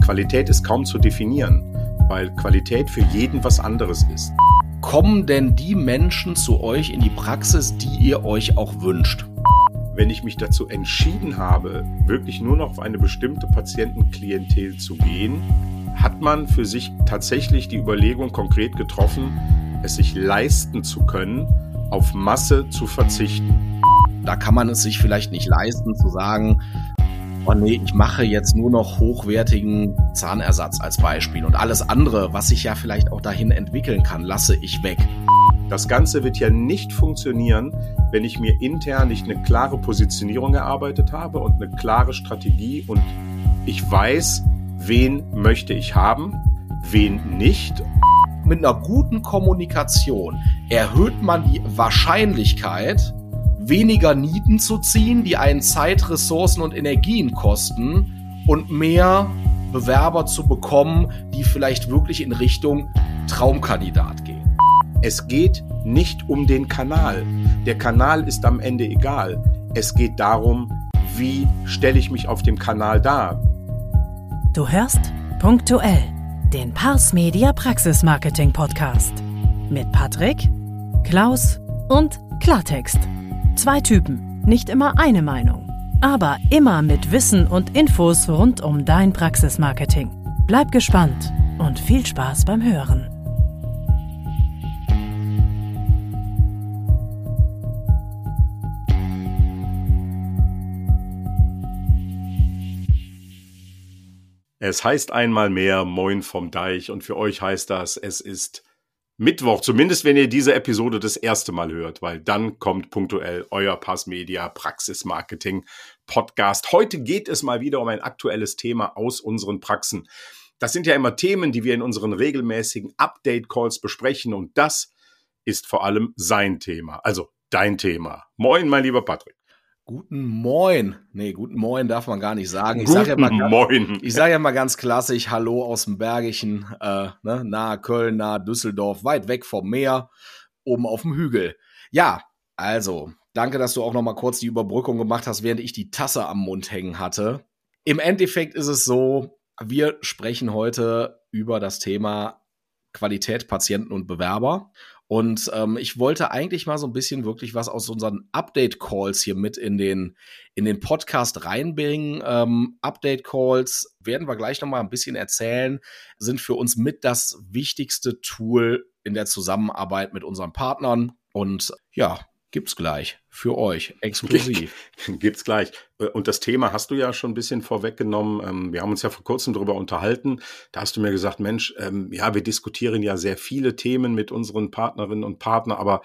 Qualität ist kaum zu definieren, weil Qualität für jeden was anderes ist. Kommen denn die Menschen zu euch in die Praxis, die ihr euch auch wünscht? Wenn ich mich dazu entschieden habe, wirklich nur noch auf eine bestimmte Patientenklientel zu gehen, hat man für sich tatsächlich die Überlegung konkret getroffen, es sich leisten zu können, auf Masse zu verzichten. Da kann man es sich vielleicht nicht leisten zu sagen, oh nee, ich mache jetzt nur noch hochwertigen Zahnersatz als Beispiel und alles andere, was sich ja vielleicht auch dahin entwickeln kann, lasse ich weg. Das Ganze wird ja nicht funktionieren, wenn ich mir intern nicht eine klare Positionierung erarbeitet habe und eine klare Strategie und ich weiß, wen möchte ich haben, wen nicht. Mit einer guten Kommunikation erhöht man die Wahrscheinlichkeit, weniger Nieten zu ziehen, die einen Zeit, Ressourcen und Energien kosten und mehr Bewerber zu bekommen, die vielleicht wirklich in Richtung Traumkandidat gehen. Es geht nicht um den Kanal. Der Kanal ist am Ende egal. Es geht darum, wie stelle ich mich auf dem Kanal dar. Du hörst Punktuell, den Pars Media Praxis Marketing Podcast. Mit Patrick, Klaus und Klartext. 2 Typen, nicht immer eine Meinung, aber immer mit Wissen und Infos rund um dein Praxismarketing. Bleib gespannt und viel Spaß beim Hören. Es heißt einmal mehr Moin vom Deich und für euch heißt das, es ist Mittwoch, zumindest wenn ihr diese Episode das erste Mal hört, weil dann kommt punktuell euer Pars Media Praxis Marketing Podcast. Heute geht es mal wieder um ein aktuelles Thema aus unseren Praxen. Das sind ja immer Themen, die wir in unseren regelmäßigen Update-Calls besprechen und das ist vor allem sein Thema, also dein Thema. Moin, mein lieber Patrick. Guten Moin. Nee, guten Moin darf man gar nicht sagen. Ich sage ja mal ganz klassisch Hallo aus dem Bergischen, nahe Köln, nahe Düsseldorf, weit weg vom Meer, oben auf dem Hügel. Ja, also, danke, dass du auch noch mal kurz die Überbrückung gemacht hast, während ich die Tasse am Mund hängen hatte. Im Endeffekt ist es so, wir sprechen heute über das Thema Qualität, Patienten und Bewerber. Und ich wollte eigentlich mal so ein bisschen wirklich was aus unseren Update-Calls hier mit in den Podcast reinbringen. Update-Calls werden wir gleich noch mal ein bisschen erzählen, sind für uns mit das wichtigste Tool in der Zusammenarbeit mit unseren Partnern. Und ja, gibt's gleich für euch exklusiv. Gibt's gleich. Und das Thema hast du ja schon ein bisschen vorweggenommen. Wir haben uns ja vor kurzem darüber unterhalten. Da hast du mir gesagt, Mensch, wir diskutieren ja sehr viele Themen mit unseren Partnerinnen und Partnern, aber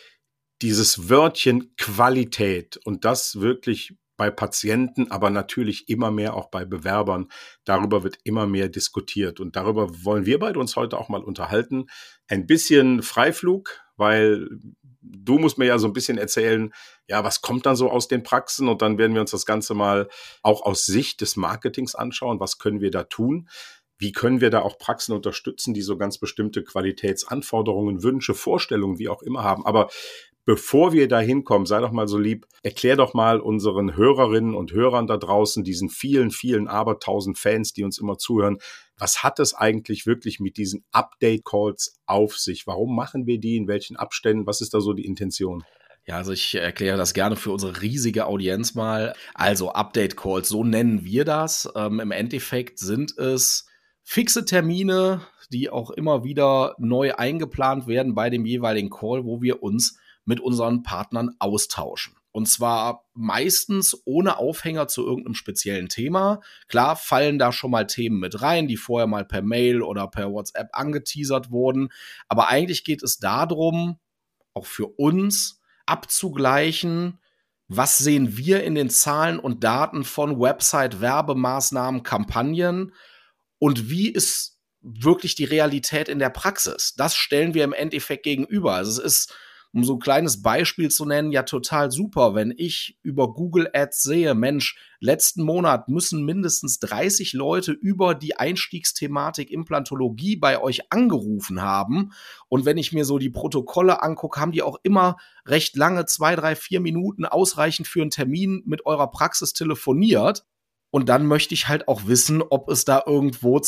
dieses Wörtchen Qualität und das wirklich bei Patienten, aber natürlich immer mehr auch bei Bewerbern, darüber wird immer mehr diskutiert. Und darüber wollen wir beide uns heute auch mal unterhalten. Ein bisschen Freiflug, weil du musst mir ja so ein bisschen erzählen, ja, was kommt dann so aus den Praxen? Und dann werden wir uns das Ganze mal auch aus Sicht des Marketings anschauen. Was können wir da tun? Wie können wir da auch Praxen unterstützen, die so ganz bestimmte Qualitätsanforderungen, Wünsche, Vorstellungen, wie auch immer haben? Aber bevor wir da hinkommen, sei doch mal so lieb, erklär doch mal unseren Hörerinnen und Hörern da draußen, diesen vielen, vielen abertausend Fans, die uns immer zuhören, was hat es eigentlich wirklich mit diesen Update-Calls auf sich? Warum machen wir die? In welchen Abständen? Was ist da so die Intention? Ja, also ich erkläre das gerne für unsere riesige Audienz mal. Also Update-Calls, so nennen wir das. Im Endeffekt sind es fixe Termine, die auch immer wieder neu eingeplant werden bei dem jeweiligen Call, wo wir uns mit unseren Partnern austauschen. Und zwar meistens ohne Aufhänger zu irgendeinem speziellen Thema. Klar fallen da schon mal Themen mit rein, die vorher mal per Mail oder per WhatsApp angeteasert wurden. Aber eigentlich geht es darum, auch für uns abzugleichen, was sehen wir in den Zahlen und Daten von Website, Werbemaßnahmen, Kampagnen und wie ist wirklich die Realität in der Praxis. Das stellen wir im Endeffekt gegenüber. Also es ist, um so ein kleines Beispiel zu nennen, ja total super, wenn ich über Google Ads sehe, Mensch, letzten Monat müssen mindestens 30 Leute über die Einstiegsthematik Implantologie bei euch angerufen haben. Und wenn ich mir so die Protokolle angucke, haben die auch immer recht lange, 2, 3, 4 Minuten ausreichend für einen Termin mit eurer Praxis telefoniert. Und dann möchte ich halt auch wissen, ob es da irgendwo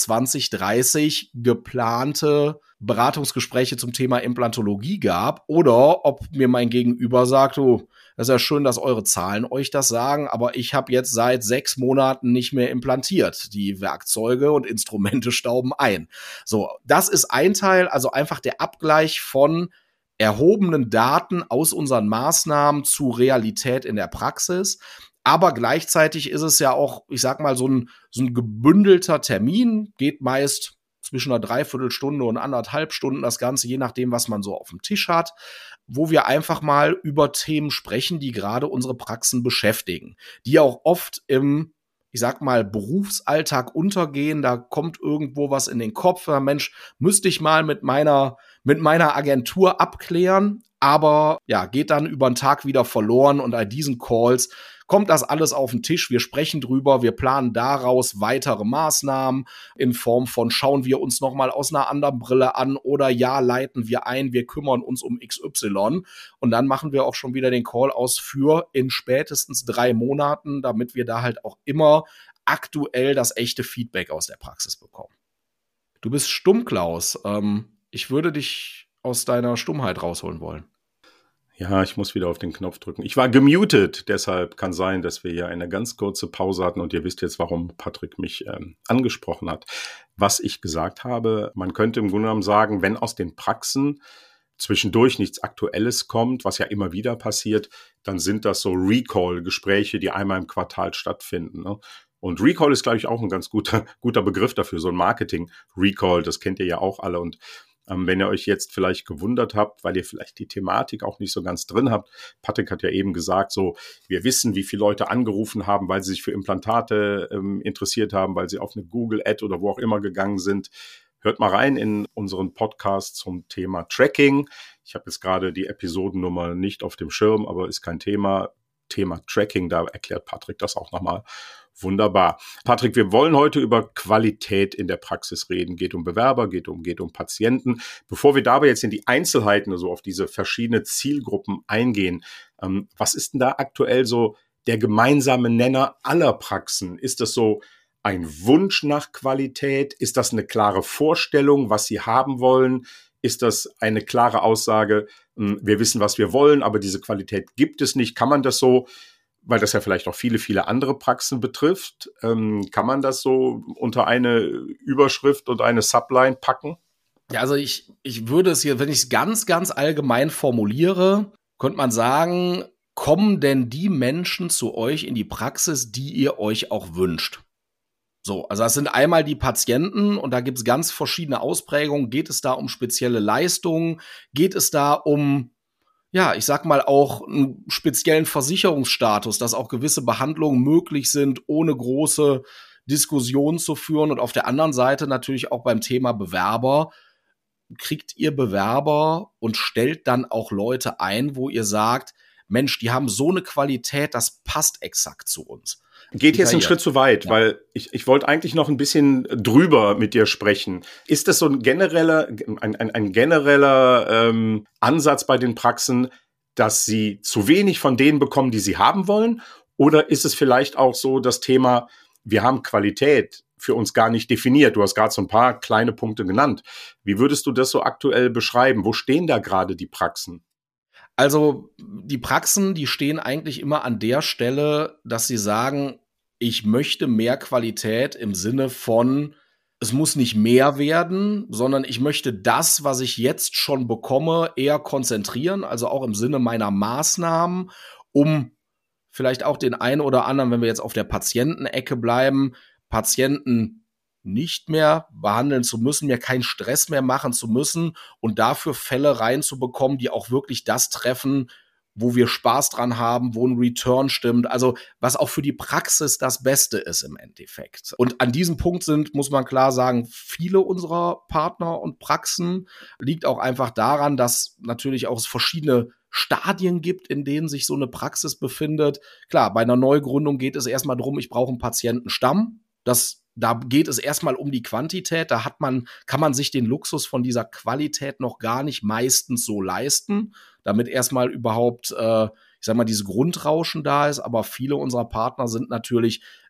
2030 geplante Beratungsgespräche zum Thema Implantologie gab oder ob mir mein Gegenüber sagt, oh, das ist ja schön, dass eure Zahlen euch das sagen, aber ich habe jetzt seit 6 Monaten nicht mehr implantiert. Die Werkzeuge und Instrumente stauben ein. So, das ist ein Teil, also einfach der Abgleich von erhobenen Daten aus unseren Maßnahmen zu Realität in der Praxis. Aber gleichzeitig ist es ja auch, ich sag mal, so ein gebündelter Termin, geht meist zwischen einer Dreiviertelstunde und 1,5 Stunden das Ganze, je nachdem, was man so auf dem Tisch hat, wo wir einfach mal über Themen sprechen, die gerade unsere Praxen beschäftigen, die auch oft im, ich sag mal, Berufsalltag untergehen. Da kommt irgendwo was in den Kopf. Mensch, müsste ich mal mit meiner Agentur abklären, aber ja, geht dann über den Tag wieder verloren und an diesen Calls kommt das alles auf den Tisch, wir sprechen drüber, wir planen daraus weitere Maßnahmen in Form von schauen wir uns nochmal aus einer anderen Brille an oder ja, leiten wir ein, wir kümmern uns um XY und dann machen wir auch schon wieder den Call aus für in spätestens 3 Monaten, damit wir da halt auch immer aktuell das echte Feedback aus der Praxis bekommen. Du bist stumm, Klaus. Ich würde dich aus deiner Stummheit rausholen wollen. Ja, ich muss wieder auf den Knopf drücken. Ich war gemutet, deshalb kann sein, dass wir hier eine ganz kurze Pause hatten und ihr wisst jetzt, warum Patrick mich angesprochen hat. Was ich gesagt habe, man könnte im Grunde genommen sagen, wenn aus den Praxen zwischendurch nichts Aktuelles kommt, was ja immer wieder passiert, dann sind das so Recall-Gespräche, die einmal im Quartal stattfinden, ne? Und Recall ist, glaube ich, auch ein ganz guter Begriff dafür, so ein Marketing-Recall, das kennt ihr ja auch alle. Und wenn ihr euch jetzt vielleicht gewundert habt, weil ihr vielleicht die Thematik auch nicht so ganz drin habt, Patrick hat ja eben gesagt, so, wir wissen, wie viele Leute angerufen haben, weil sie sich für Implantate interessiert haben, weil sie auf eine Google-Ad oder wo auch immer gegangen sind. Hört mal rein in unseren Podcast zum Thema Tracking. Ich habe jetzt gerade die Episodennummer nicht auf dem Schirm, aber ist kein Thema. Thema Tracking, da erklärt Patrick das auch nochmal wunderbar. Patrick, wir wollen heute über Qualität in der Praxis reden. Geht um Bewerber, geht um Patienten. Bevor wir dabei jetzt in die Einzelheiten, also auf diese verschiedenen Zielgruppen eingehen, was ist denn da aktuell so der gemeinsame Nenner aller Praxen? Ist das so ein Wunsch nach Qualität? Ist das eine klare Vorstellung, was sie haben wollen? Ist das eine klare Aussage, wir wissen, was wir wollen, aber diese Qualität gibt es nicht? Kann man das so, weil das ja vielleicht auch viele andere Praxen betrifft, kann man das so unter eine Überschrift und eine Subline packen? Ja, also ich würde es hier, wenn ich es ganz, ganz allgemein formuliere, könnte man sagen, kommen denn die Menschen zu euch in die Praxis, die ihr euch auch wünscht? So, also das sind einmal die Patienten und da gibt es ganz verschiedene Ausprägungen. Geht es da um spezielle Leistungen? Geht es da um, ja, ich sag mal auch einen speziellen Versicherungsstatus, dass auch gewisse Behandlungen möglich sind, ohne große Diskussionen zu führen? Und auf der anderen Seite natürlich auch beim Thema Bewerber. Kriegt ihr Bewerber und stellt dann auch Leute ein, wo ihr sagt, Mensch, die haben so eine Qualität, das passt exakt zu uns. Geht jetzt einen Schritt zu weit, ja. Weil ich wollte eigentlich noch ein bisschen drüber mit dir sprechen. Ist das so ein genereller Ansatz bei den Praxen, dass sie zu wenig von denen bekommen, die sie haben wollen? Oder ist es vielleicht auch so das Thema, wir haben Qualität für uns gar nicht definiert? Du hast gerade so ein paar kleine Punkte genannt. Wie würdest du das so aktuell beschreiben? Wo stehen da gerade die Praxen? Also die Praxen, die stehen eigentlich immer an der Stelle, dass sie sagen, ich möchte mehr Qualität im Sinne von, es muss nicht mehr werden, sondern ich möchte das, was ich jetzt schon bekomme, eher konzentrieren, also auch im Sinne meiner Maßnahmen, um vielleicht auch den einen oder anderen, wenn wir jetzt auf der Patientenecke bleiben, Patienten nicht mehr behandeln zu müssen, mir keinen Stress mehr machen zu müssen und dafür Fälle reinzubekommen, die auch wirklich das treffen, wo wir Spaß dran haben, wo ein Return stimmt, also was auch für die Praxis das Beste ist im Endeffekt. Und an diesem Punkt sind, muss man klar sagen, viele unserer Partner und Praxen, liegt auch einfach daran, dass natürlich auch es verschiedene Stadien gibt, in denen sich so eine Praxis befindet. Klar, bei einer Neugründung geht es erstmal darum, ich brauche einen Patientenstamm. Da geht es erstmal um die Quantität, kann man sich den Luxus von dieser Qualität noch gar nicht meistens so leisten, damit erstmal überhaupt, ich sag mal, dieses Grundrauschen da ist, aber viele unserer Partner sind natürlich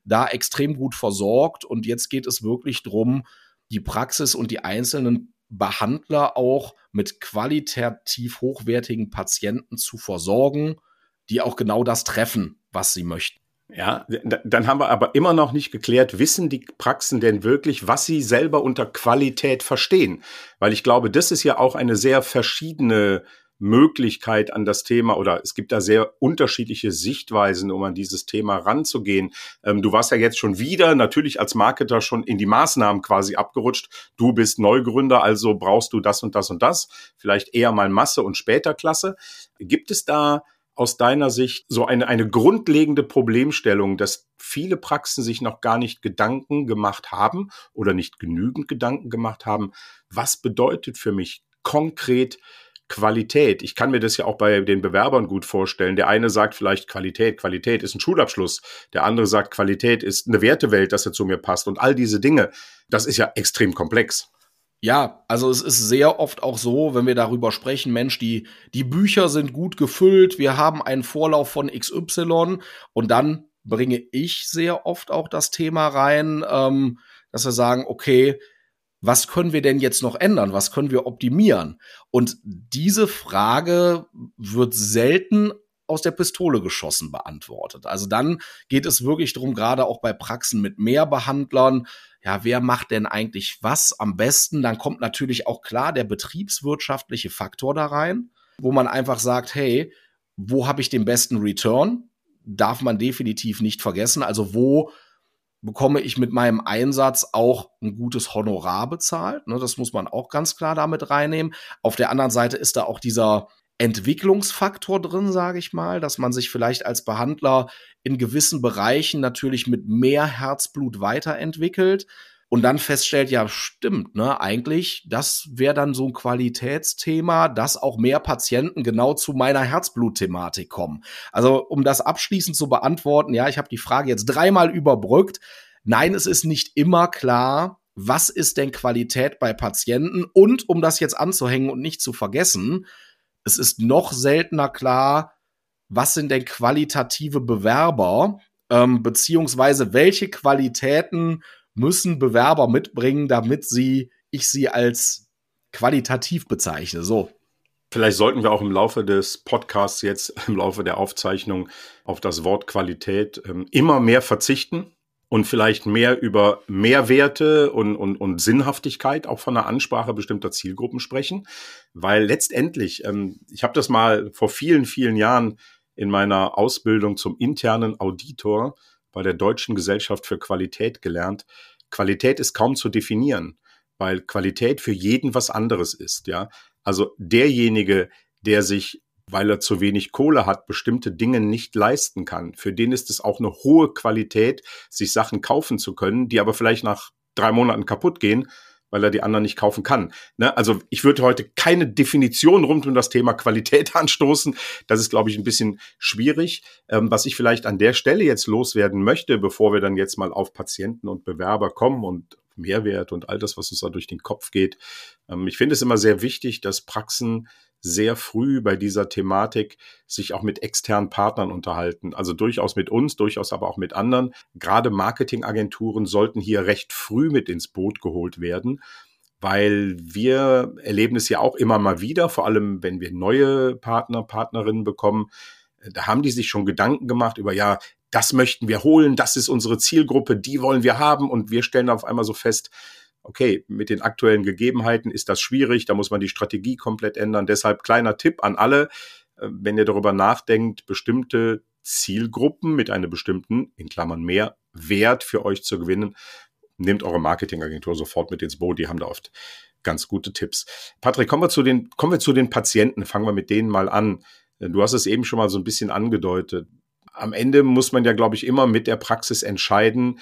da extrem gut versorgt. Und jetzt geht es wirklich darum, die Praxis und die einzelnen Behandler auch mit qualitativ hochwertigen Patienten zu versorgen, die auch genau das treffen, was sie möchten. Ja, dann haben wir aber immer noch nicht geklärt, wissen die Praxen denn wirklich, was sie selber unter Qualität verstehen? Weil ich glaube, das ist ja auch eine sehr verschiedene Möglichkeit an das Thema, oder es gibt da sehr unterschiedliche Sichtweisen, um an dieses Thema ranzugehen. Du warst ja jetzt schon wieder natürlich als Marketer schon in die Maßnahmen quasi abgerutscht. Du bist Neugründer, also brauchst du das und das und das. Vielleicht eher mal Masse und später Klasse. Gibt es da aus deiner Sicht so eine grundlegende Problemstellung, dass viele Praxen sich noch gar nicht Gedanken gemacht haben oder nicht genügend Gedanken gemacht haben? Was bedeutet für mich konkret Qualität? Ich kann mir das ja auch bei den Bewerbern gut vorstellen. Der eine sagt vielleicht Qualität ist ein Schulabschluss. Der andere sagt, Qualität ist eine Wertewelt, dass er zu mir passt. Und all diese Dinge, das ist ja extrem komplex. Ja, also es ist sehr oft auch so, wenn wir darüber sprechen, Mensch, die Bücher sind gut gefüllt, wir haben einen Vorlauf von XY und dann bringe ich sehr oft auch das Thema rein, dass wir sagen, okay, was können wir denn jetzt noch ändern? Was können wir optimieren? Und diese Frage wird selten aus der Pistole geschossen beantwortet. Also dann geht es wirklich darum, gerade auch bei Praxen mit mehr Behandlern, ja, wer macht denn eigentlich was am besten? Dann kommt natürlich auch klar der betriebswirtschaftliche Faktor da rein, wo man einfach sagt, hey, wo habe ich den besten Return? Darf man definitiv nicht vergessen. Also wo bekomme ich mit meinem Einsatz auch ein gutes Honorar bezahlt? Das muss man auch ganz klar damit reinnehmen. Auf der anderen Seite ist da auch dieser Entwicklungsfaktor drin, sage ich mal, dass man sich vielleicht als Behandler in gewissen Bereichen natürlich mit mehr Herzblut weiterentwickelt und dann feststellt, ja, stimmt, eigentlich, das wäre dann so ein Qualitätsthema, dass auch mehr Patienten genau zu meiner Herzblutthematik kommen. Also, um das abschließend zu beantworten, ja, ich habe die Frage jetzt 3-mal überbrückt. Nein, es ist nicht immer klar, was ist denn Qualität bei Patienten? Und um das jetzt anzuhängen und nicht zu vergessen, es ist noch seltener klar, was sind denn qualitative Bewerber, beziehungsweise welche Qualitäten müssen Bewerber mitbringen, damit ich sie als qualitativ bezeichne. So. Vielleicht sollten wir auch im Laufe des Podcasts jetzt, im Laufe der Aufzeichnung auf das Wort Qualität immer mehr verzichten und vielleicht mehr über Mehrwerte und Sinnhaftigkeit auch von der Ansprache bestimmter Zielgruppen sprechen. Weil letztendlich, ich habe das mal vor vielen, vielen Jahren in meiner Ausbildung zum internen Auditor bei der Deutschen Gesellschaft für Qualität gelernt. Qualität ist kaum zu definieren, weil Qualität für jeden was anderes ist. Ja, also derjenige, der sich, weil er zu wenig Kohle hat, bestimmte Dinge nicht leisten kann. Für den ist es auch eine hohe Qualität, sich Sachen kaufen zu können, die aber vielleicht nach 3 Monaten kaputt gehen, weil er die anderen nicht kaufen kann. Also ich würde heute keine Definition rund um das Thema Qualität anstoßen. Das ist, glaube ich, ein bisschen schwierig. Was ich vielleicht an der Stelle jetzt loswerden möchte, bevor wir dann jetzt mal auf Patienten und Bewerber kommen und Mehrwert und all das, was uns da durch den Kopf geht. Ich finde es immer sehr wichtig, dass Praxen sehr früh bei dieser Thematik sich auch mit externen Partnern unterhalten. Also durchaus mit uns, durchaus aber auch mit anderen. Gerade Marketingagenturen sollten hier recht früh mit ins Boot geholt werden, weil wir erleben es ja auch immer mal wieder, vor allem wenn wir neue Partnerinnen bekommen, da haben die sich schon Gedanken gemacht über, ja, das möchten wir holen, das ist unsere Zielgruppe, die wollen wir haben, und wir stellen auf einmal so fest, okay, mit den aktuellen Gegebenheiten ist das schwierig, da muss man die Strategie komplett ändern. Deshalb kleiner Tipp an alle, wenn ihr darüber nachdenkt, bestimmte Zielgruppen mit einem bestimmten, in Klammern mehr, Wert für euch zu gewinnen, nehmt eure Marketingagentur sofort mit ins Boot, die haben da oft ganz gute Tipps. Patrick, kommen wir zu den Patienten, fangen wir mit denen mal an. Du hast es eben schon mal so ein bisschen angedeutet. Am Ende muss man ja, glaube ich, immer mit der Praxis entscheiden,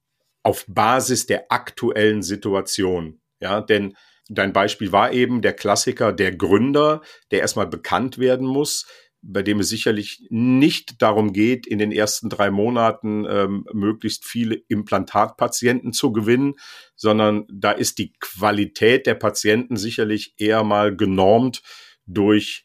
auf Basis der aktuellen Situation. Ja, denn dein Beispiel war eben der Klassiker, der Gründer, der erstmal bekannt werden muss, bei dem es sicherlich nicht darum geht, in den ersten 3 Monaten möglichst viele Implantatpatienten zu gewinnen, sondern da ist die Qualität der Patienten sicherlich eher mal genormt durch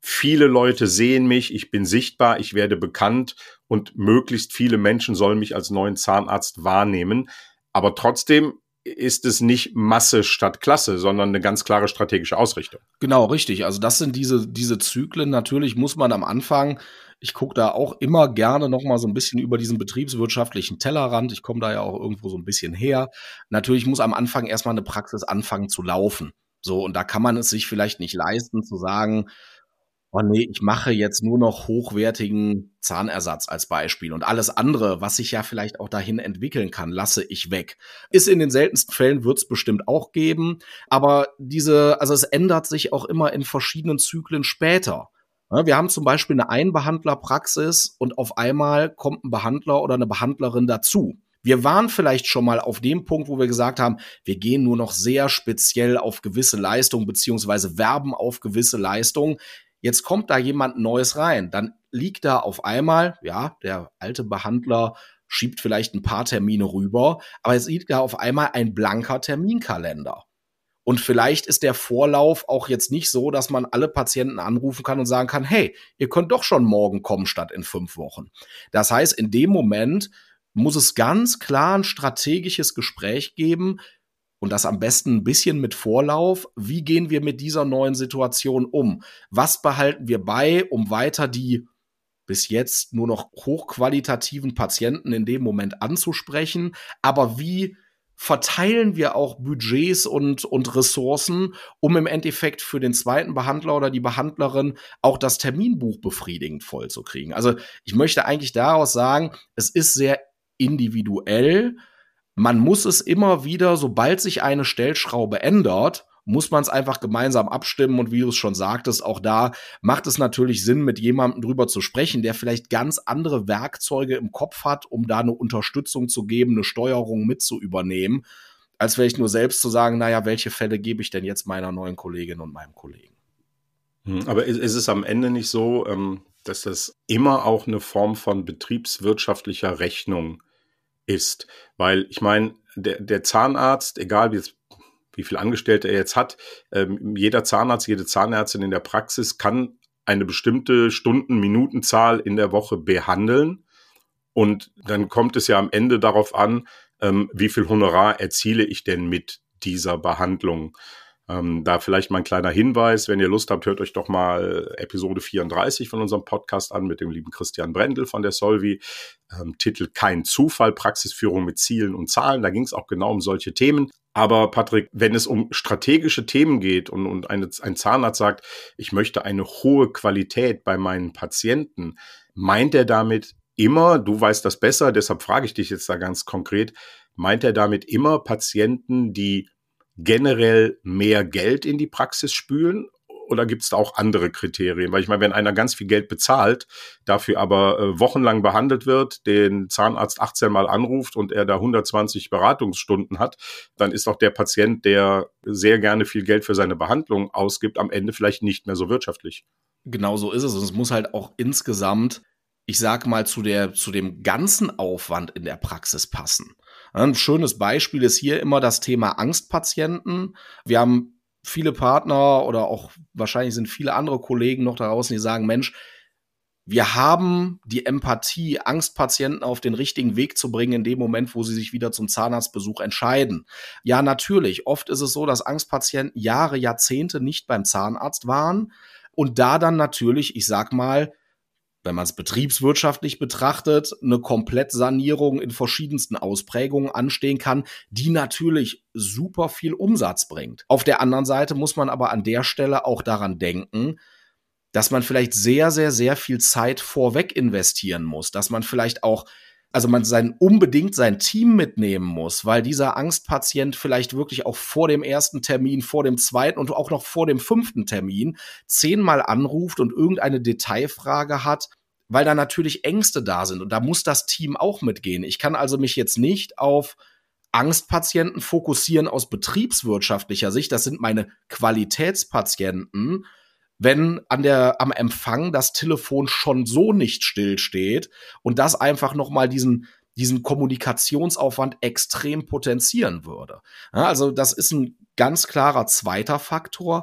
viele Leute sehen mich, ich bin sichtbar, ich werde bekannt und möglichst viele Menschen sollen mich als neuen Zahnarzt wahrnehmen. Aber trotzdem ist es nicht Masse statt Klasse, sondern eine ganz klare strategische Ausrichtung. Genau, richtig. Also das sind diese Zyklen. Natürlich muss man am Anfang, ich gucke da auch immer gerne noch mal so ein bisschen über diesen betriebswirtschaftlichen Tellerrand. Ich komme da ja auch irgendwo so ein bisschen her. Natürlich muss am Anfang erstmal eine Praxis anfangen zu laufen. So, und da kann man es sich vielleicht nicht leisten zu sagen, oh nee, ich mache jetzt nur noch hochwertigen Zahnersatz als Beispiel und alles andere, was sich ja vielleicht auch dahin entwickeln kann, lasse ich weg. Ist in den seltensten Fällen, wird es bestimmt auch geben, aber also es ändert sich auch immer in verschiedenen Zyklen später. Ja, wir haben zum Beispiel eine Einbehandlerpraxis und auf einmal kommt ein Behandler oder eine Behandlerin dazu. Wir waren vielleicht schon mal auf dem Punkt, wo wir gesagt haben, wir gehen nur noch sehr speziell auf gewisse Leistungen beziehungsweise werben auf gewisse Leistungen. Jetzt kommt da jemand Neues rein, dann liegt da auf einmal, ja, der alte Behandler schiebt vielleicht ein paar Termine rüber, aber jetzt liegt da auf einmal ein blanker Terminkalender. Und vielleicht ist der Vorlauf auch jetzt nicht so, dass man alle Patienten anrufen kann und sagen kann, hey, ihr könnt doch schon morgen kommen statt in 5 Wochen. Das heißt, in dem Moment muss es ganz klar ein strategisches Gespräch geben, und das am besten ein bisschen mit Vorlauf. Wie gehen wir mit dieser neuen Situation um? Was behalten wir bei, um weiter die bis jetzt nur noch hochqualitativen Patienten in dem Moment anzusprechen? Aber wie verteilen wir auch Budgets und Ressourcen, um im Endeffekt für den zweiten Behandler oder die Behandlerin auch das Terminbuch befriedigend vollzukriegen? Also ich möchte eigentlich daraus sagen, es ist sehr individuell. Man muss es immer wieder, sobald sich eine Stellschraube ändert, muss man es einfach gemeinsam abstimmen. Und wie du es schon sagtest, auch da macht es natürlich Sinn, mit jemandem drüber zu sprechen, der vielleicht ganz andere Werkzeuge im Kopf hat, um da eine Unterstützung zu geben, eine Steuerung mit zu übernehmen, als vielleicht nur selbst zu sagen, naja, welche Fälle gebe ich denn jetzt meiner neuen Kollegin und meinem Kollegen? Aber ist es am Ende nicht so, dass das immer auch eine Form von betriebswirtschaftlicher Rechnung ist? Weil ich meine, der Zahnarzt, egal wie viel Angestellte er jetzt hat, jeder Zahnarzt, jede Zahnärztin in der Praxis kann eine bestimmte Stunden-Minutenzahl in der Woche behandeln. Und dann kommt es ja am Ende darauf an, wie viel Honorar erziele ich denn mit dieser Behandlung. Da vielleicht mal ein kleiner Hinweis, wenn ihr Lust habt, hört euch doch mal Episode 34 von unserem Podcast an mit dem lieben Christian Brendel von der Solvi. Titel Kein Zufall, Praxisführung mit Zielen und Zahlen. Da ging es auch genau um solche Themen. Aber Patrick, wenn es um strategische Themen geht und ein Zahnarzt sagt, ich möchte eine hohe Qualität bei meinen Patienten, meint er damit immer, du weißt das besser, deshalb frage ich dich jetzt da ganz konkret, meint er damit immer Patienten, die generell mehr Geld in die Praxis spülen? Oder gibt es da auch andere Kriterien? Weil ich meine, wenn einer ganz viel Geld bezahlt, dafür aber wochenlang behandelt wird, den Zahnarzt 18 Mal anruft und er da 120 Beratungsstunden hat, dann ist auch der Patient, der sehr gerne viel Geld für seine Behandlung ausgibt, am Ende vielleicht nicht mehr so wirtschaftlich. Genau so ist es. Und es muss halt auch insgesamt, ich sag mal, zu dem ganzen Aufwand in der Praxis passen. Ein schönes Beispiel ist hier immer das Thema Angstpatienten. Wir haben viele Partner oder auch wahrscheinlich sind viele andere Kollegen noch da draußen, die sagen, Mensch, wir haben die Empathie, Angstpatienten auf den richtigen Weg zu bringen in dem Moment, wo sie sich wieder zum Zahnarztbesuch entscheiden. Ja, natürlich. Oft ist es so, dass Angstpatienten Jahre, Jahrzehnte nicht beim Zahnarzt waren und da dann natürlich, ich sag mal, wenn man es betriebswirtschaftlich betrachtet, eine Komplettsanierung in verschiedensten Ausprägungen anstehen kann, die natürlich super viel Umsatz bringt. Auf der anderen Seite muss man aber an der Stelle auch daran denken, dass man vielleicht sehr, sehr, sehr viel Zeit vorweg investieren muss, dass man vielleicht auch, also man unbedingt sein Team mitnehmen muss, weil dieser Angstpatient vielleicht wirklich auch vor dem ersten Termin, vor dem zweiten und auch noch vor dem 5. Termin 10-mal anruft und irgendeine Detailfrage hat, weil da natürlich Ängste da sind und da muss das Team auch mitgehen. Ich kann also mich jetzt nicht auf Angstpatienten fokussieren aus betriebswirtschaftlicher Sicht, das sind meine Qualitätspatienten, wenn am Empfang das Telefon schon so nicht stillsteht und das einfach nochmal diesen Kommunikationsaufwand extrem potenzieren würde. Ja, also das ist ein ganz klarer zweiter Faktor.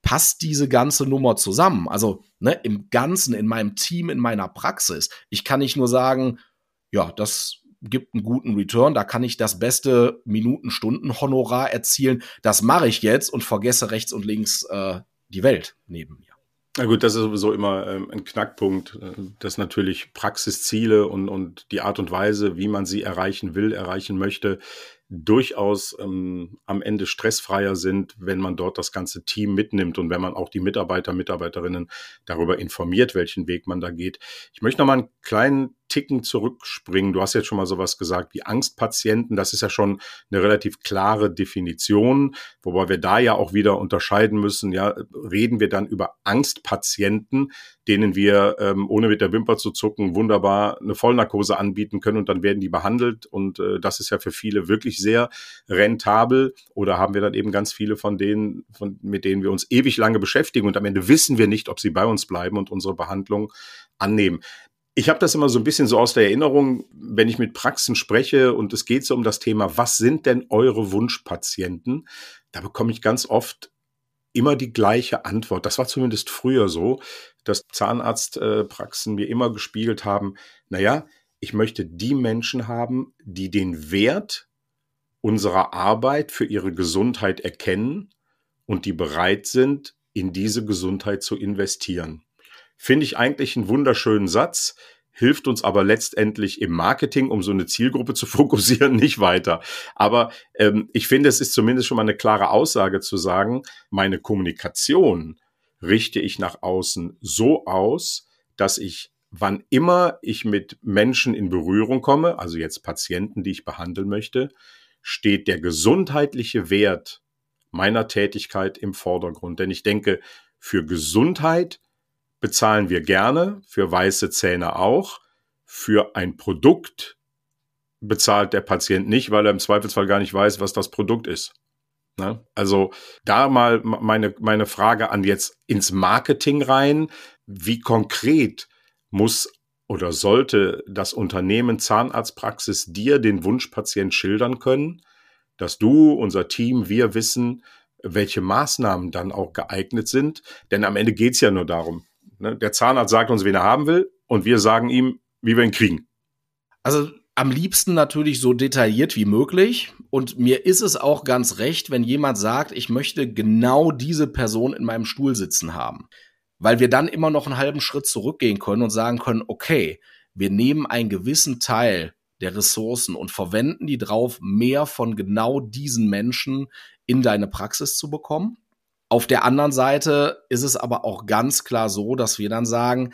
passt diese ganze Nummer zusammen? Also im Ganzen, in meinem Team, in meiner Praxis. Ich kann nicht nur sagen, ja, das gibt einen guten Return, da kann ich das beste Minuten-Stunden-Honorar erzielen. Das mache ich jetzt und vergesse rechts und links die Welt neben mir. Na gut, das ist sowieso immer ein Knackpunkt, dass natürlich Praxisziele und die Art und Weise, wie man sie erreichen will, erreichen möchte, durchaus am Ende stressfreier sind, wenn man dort das ganze Team mitnimmt und wenn man auch die Mitarbeiter, Mitarbeiterinnen darüber informiert, welchen Weg man da geht. Ich möchte noch mal einen kleinen Ticken zurückspringen. Du hast jetzt schon mal sowas gesagt wie Angstpatienten. Das ist ja schon eine relativ klare Definition, wobei wir da ja auch wieder unterscheiden müssen. Ja, reden wir dann über Angstpatienten, denen wir, ohne mit der Wimper zu zucken, wunderbar eine Vollnarkose anbieten können und dann werden die behandelt und das ist ja für viele wirklich sehr rentabel. Oder haben wir dann eben ganz viele von denen, mit denen wir uns ewig lange beschäftigen und am Ende wissen wir nicht, ob sie bei uns bleiben und unsere Behandlung annehmen. Ich habe das immer so ein bisschen so aus der Erinnerung, wenn ich mit Praxen spreche und es geht so um das Thema, was sind denn eure Wunschpatienten? Da bekomme ich ganz oft immer die gleiche Antwort. Das war zumindest früher so, dass Zahnarztpraxen mir immer gespiegelt haben, naja, ich möchte die Menschen haben, die den Wert unserer Arbeit für ihre Gesundheit erkennen und die bereit sind, in diese Gesundheit zu investieren. Finde ich eigentlich einen wunderschönen Satz, hilft uns aber letztendlich im Marketing, um so eine Zielgruppe zu fokussieren, nicht weiter. Aber ich finde, es ist zumindest schon mal eine klare Aussage zu sagen, meine Kommunikation richte ich nach außen so aus, dass ich, wann immer ich mit Menschen in Berührung komme, also jetzt Patienten, die ich behandeln möchte, steht der gesundheitliche Wert meiner Tätigkeit im Vordergrund. Denn ich denke, für Gesundheit bezahlen wir gerne, für weiße Zähne auch. Für ein Produkt bezahlt der Patient nicht, weil er im Zweifelsfall gar nicht weiß, was das Produkt ist. Ne? Also da mal meine Frage an jetzt ins Marketing rein. Wie konkret muss oder sollte das Unternehmen Zahnarztpraxis dir den Wunschpatient schildern können, dass du, unser Team, wir wissen, welche Maßnahmen dann auch geeignet sind? Denn am Ende geht's ja nur darum. Der Zahnarzt sagt uns, wen er haben will, und wir sagen ihm, wie wir ihn kriegen. Also am liebsten natürlich so detailliert wie möglich. Und mir ist es auch ganz recht, wenn jemand sagt, ich möchte genau diese Person in meinem Stuhl sitzen haben. Weil wir dann immer noch einen halben Schritt zurückgehen können und sagen können, okay, wir nehmen einen gewissen Teil der Ressourcen und verwenden die drauf, mehr von genau diesen Menschen in deine Praxis zu bekommen. Auf der anderen Seite ist es aber auch ganz klar so, dass wir dann sagen,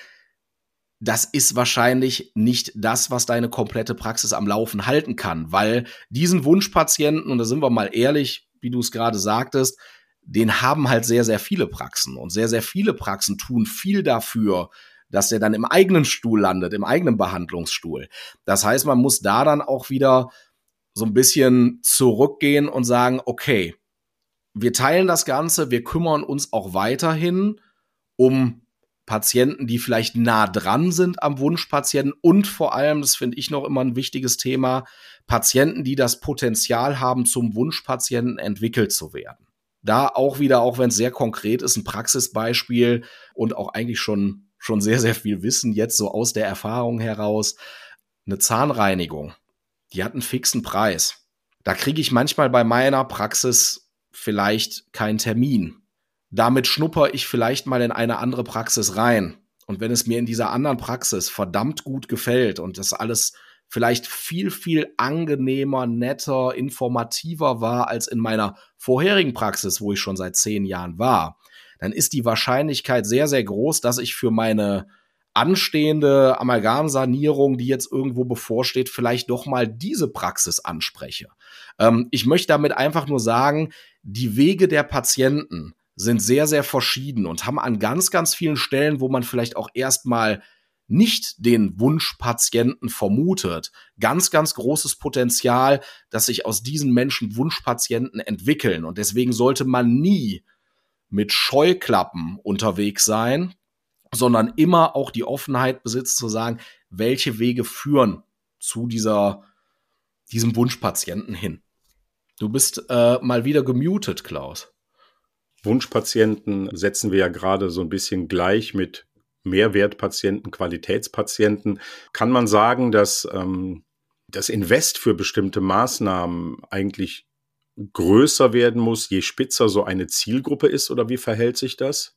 das ist wahrscheinlich nicht das, was deine komplette Praxis am Laufen halten kann, weil diesen Wunschpatienten, und da sind wir mal ehrlich, wie du es gerade sagtest, den haben halt sehr, sehr viele Praxen und sehr, sehr viele Praxen tun viel dafür, dass der dann im eigenen Stuhl landet, im eigenen Behandlungsstuhl. Das heißt, man muss da dann auch wieder so ein bisschen zurückgehen und sagen, okay, wir teilen das Ganze, wir kümmern uns auch weiterhin um Patienten, die vielleicht nah dran sind am Wunschpatienten und vor allem, das finde ich noch immer ein wichtiges Thema, Patienten, die das Potenzial haben, zum Wunschpatienten entwickelt zu werden. Da auch wieder, auch wenn es sehr konkret ist, ein Praxisbeispiel und auch eigentlich schon sehr, sehr viel Wissen jetzt so aus der Erfahrung heraus. Eine Zahnreinigung, die hat einen fixen Preis. Da kriege ich manchmal bei meiner Praxis vielleicht keinen Termin. Damit schnupper ich vielleicht mal in eine andere Praxis rein. Und wenn es mir in dieser anderen Praxis verdammt gut gefällt und das alles vielleicht viel, viel angenehmer, netter, informativer war als in meiner vorherigen Praxis, wo ich schon seit 10 Jahren war, dann ist die Wahrscheinlichkeit sehr, sehr groß, dass ich für meine anstehende Amalgamsanierung, die jetzt irgendwo bevorsteht, vielleicht doch mal diese Praxis anspreche. Ich möchte damit einfach nur sagen, die Wege der Patienten sind sehr, sehr verschieden und haben an ganz, ganz vielen Stellen, wo man vielleicht auch erstmal nicht den Wunschpatienten vermutet, ganz, ganz großes Potenzial, dass sich aus diesen Menschen Wunschpatienten entwickeln. Und deswegen sollte man nie mit Scheuklappen unterwegs sein, sondern immer auch die Offenheit besitzen zu sagen, welche Wege führen zu diesem Wunschpatienten hin. Du bist mal wieder gemutet, Klaus. Wunschpatienten setzen wir ja gerade so ein bisschen gleich mit Mehrwertpatienten, Qualitätspatienten. Kann man sagen, dass das Invest für bestimmte Maßnahmen eigentlich größer werden muss, je spitzer so eine Zielgruppe ist, oder wie verhält sich das?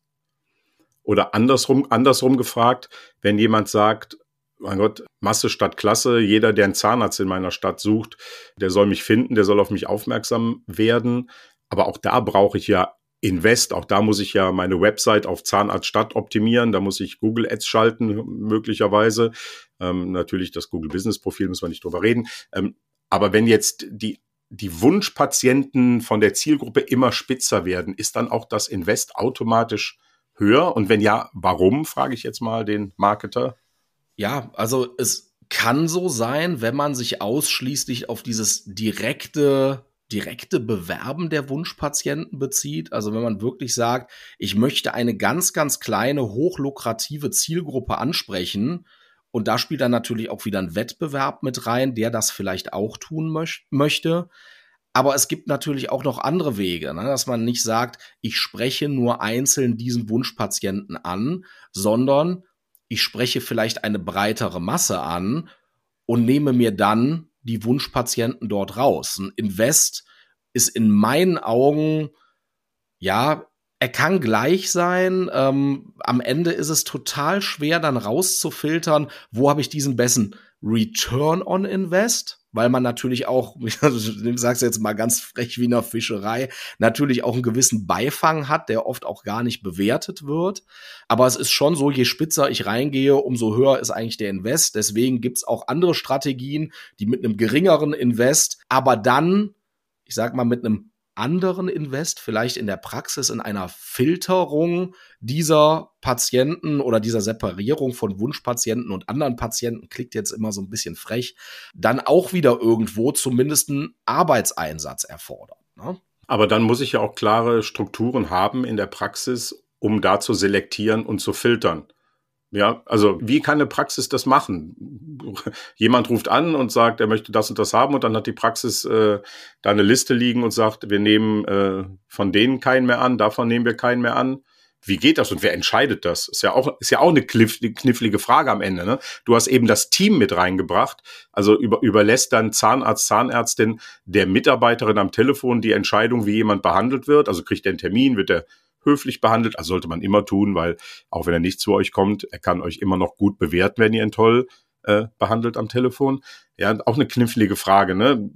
Oder andersrum gefragt, wenn jemand sagt, mein Gott, Masse statt Klasse, jeder, der einen Zahnarzt in meiner Stadt sucht, der soll mich finden, der soll auf mich aufmerksam werden. Aber auch da brauche ich ja Invest, auch da muss ich ja meine Website auf Zahnarztstadt optimieren, da muss ich Google Ads schalten, möglicherweise. Natürlich das Google Business Profil, müssen wir nicht drüber reden. Aber wenn jetzt die Wunschpatienten von der Zielgruppe immer spitzer werden, ist dann auch das Invest automatisch höher? Und wenn ja, warum, frage ich jetzt mal den Marketer. Ja, also es kann so sein, wenn man sich ausschließlich auf dieses direkte Bewerben der Wunschpatienten bezieht. Also wenn man wirklich sagt, ich möchte eine ganz, ganz kleine, hochlukrative Zielgruppe ansprechen. Und da spielt dann natürlich auch wieder ein Wettbewerb mit rein, der das vielleicht auch tun möchte. Aber es gibt natürlich auch noch andere Wege, ne? Dass man nicht sagt, ich spreche nur einzeln diesen Wunschpatienten an, sondern ich spreche vielleicht eine breitere Masse an und nehme mir dann die Wunschpatienten dort raus. Ein Invest ist in meinen Augen, ja, er kann gleich sein. Am Ende ist es total schwer, dann rauszufiltern, wo habe ich diesen besten Return on Invest, weil man natürlich auch, ich sag's jetzt mal ganz frech wie in der Fischerei, natürlich auch einen gewissen Beifang hat, der oft auch gar nicht bewertet wird. Aber es ist schon so, je spitzer ich reingehe, umso höher ist eigentlich der Invest. Deswegen gibt's auch andere Strategien, die mit einem geringeren Invest, aber dann, ich sag mal, mit einem anderen Invest, vielleicht in der Praxis in einer Filterung dieser Patienten oder dieser Separierung von Wunschpatienten und anderen Patienten, klingt jetzt immer so ein bisschen frech, dann auch wieder irgendwo zumindest einen Arbeitseinsatz erfordert, ne? Aber dann muss ich ja auch klare Strukturen haben in der Praxis, um da zu selektieren und zu filtern. Ja, also wie kann eine Praxis das machen? Jemand ruft an und sagt, er möchte das und das haben, und dann hat die Praxis da eine Liste liegen und sagt, wir nehmen von denen keinen mehr an, davon nehmen wir keinen mehr an. Wie geht das und wer entscheidet das? Ist ja auch eine knifflige Frage am Ende, ne? Du hast eben das Team mit reingebracht, also überlässt dann Zahnarzt, Zahnärztin der Mitarbeiterin am Telefon die Entscheidung, wie jemand behandelt wird. Also kriegt er einen Termin, wird er höflich behandelt, also sollte man immer tun, weil auch wenn er nicht zu euch kommt, er kann euch immer noch gut bewerten, wenn ihr ihn toll behandelt am Telefon. Ja, auch eine knifflige Frage, ne?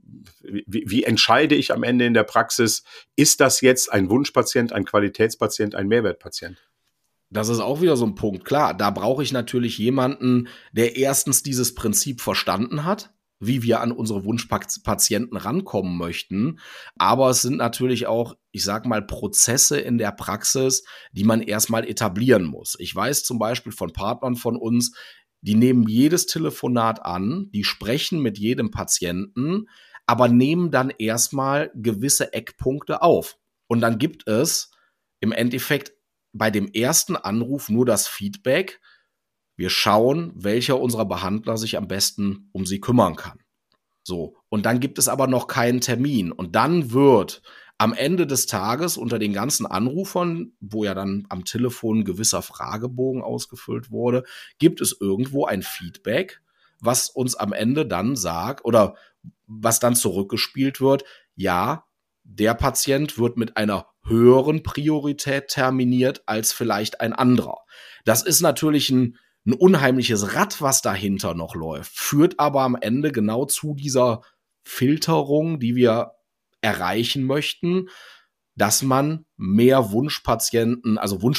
Wie entscheide ich am Ende in der Praxis, ist das jetzt ein Wunschpatient, ein Qualitätspatient, ein Mehrwertpatient? Das ist auch wieder so ein Punkt. Klar, da brauche ich natürlich jemanden, der erstens dieses Prinzip verstanden hat, wie wir an unsere Wunschpatienten rankommen möchten. Aber es sind natürlich auch, ich sag mal, Prozesse in der Praxis, die man erstmal etablieren muss. Ich weiß zum Beispiel von Partnern von uns, die nehmen jedes Telefonat an, die sprechen mit jedem Patienten, aber nehmen dann erstmal gewisse Eckpunkte auf. Und dann gibt es im Endeffekt bei dem ersten Anruf nur das Feedback: Wir schauen, welcher unserer Behandler sich am besten um sie kümmern kann. So. Und dann gibt es aber noch keinen Termin. Und dann wird am Ende des Tages unter den ganzen Anrufern, wo ja dann am Telefon ein gewisser Fragebogen ausgefüllt wurde, gibt es irgendwo ein Feedback, was uns am Ende dann sagt oder was dann zurückgespielt wird: Ja, der Patient wird mit einer höheren Priorität terminiert als vielleicht ein anderer. Das ist natürlich ein unheimliches Rad, was dahinter noch läuft, führt aber am Ende genau zu dieser Filterung, die wir erreichen möchten, dass man mehr Wunschpatienten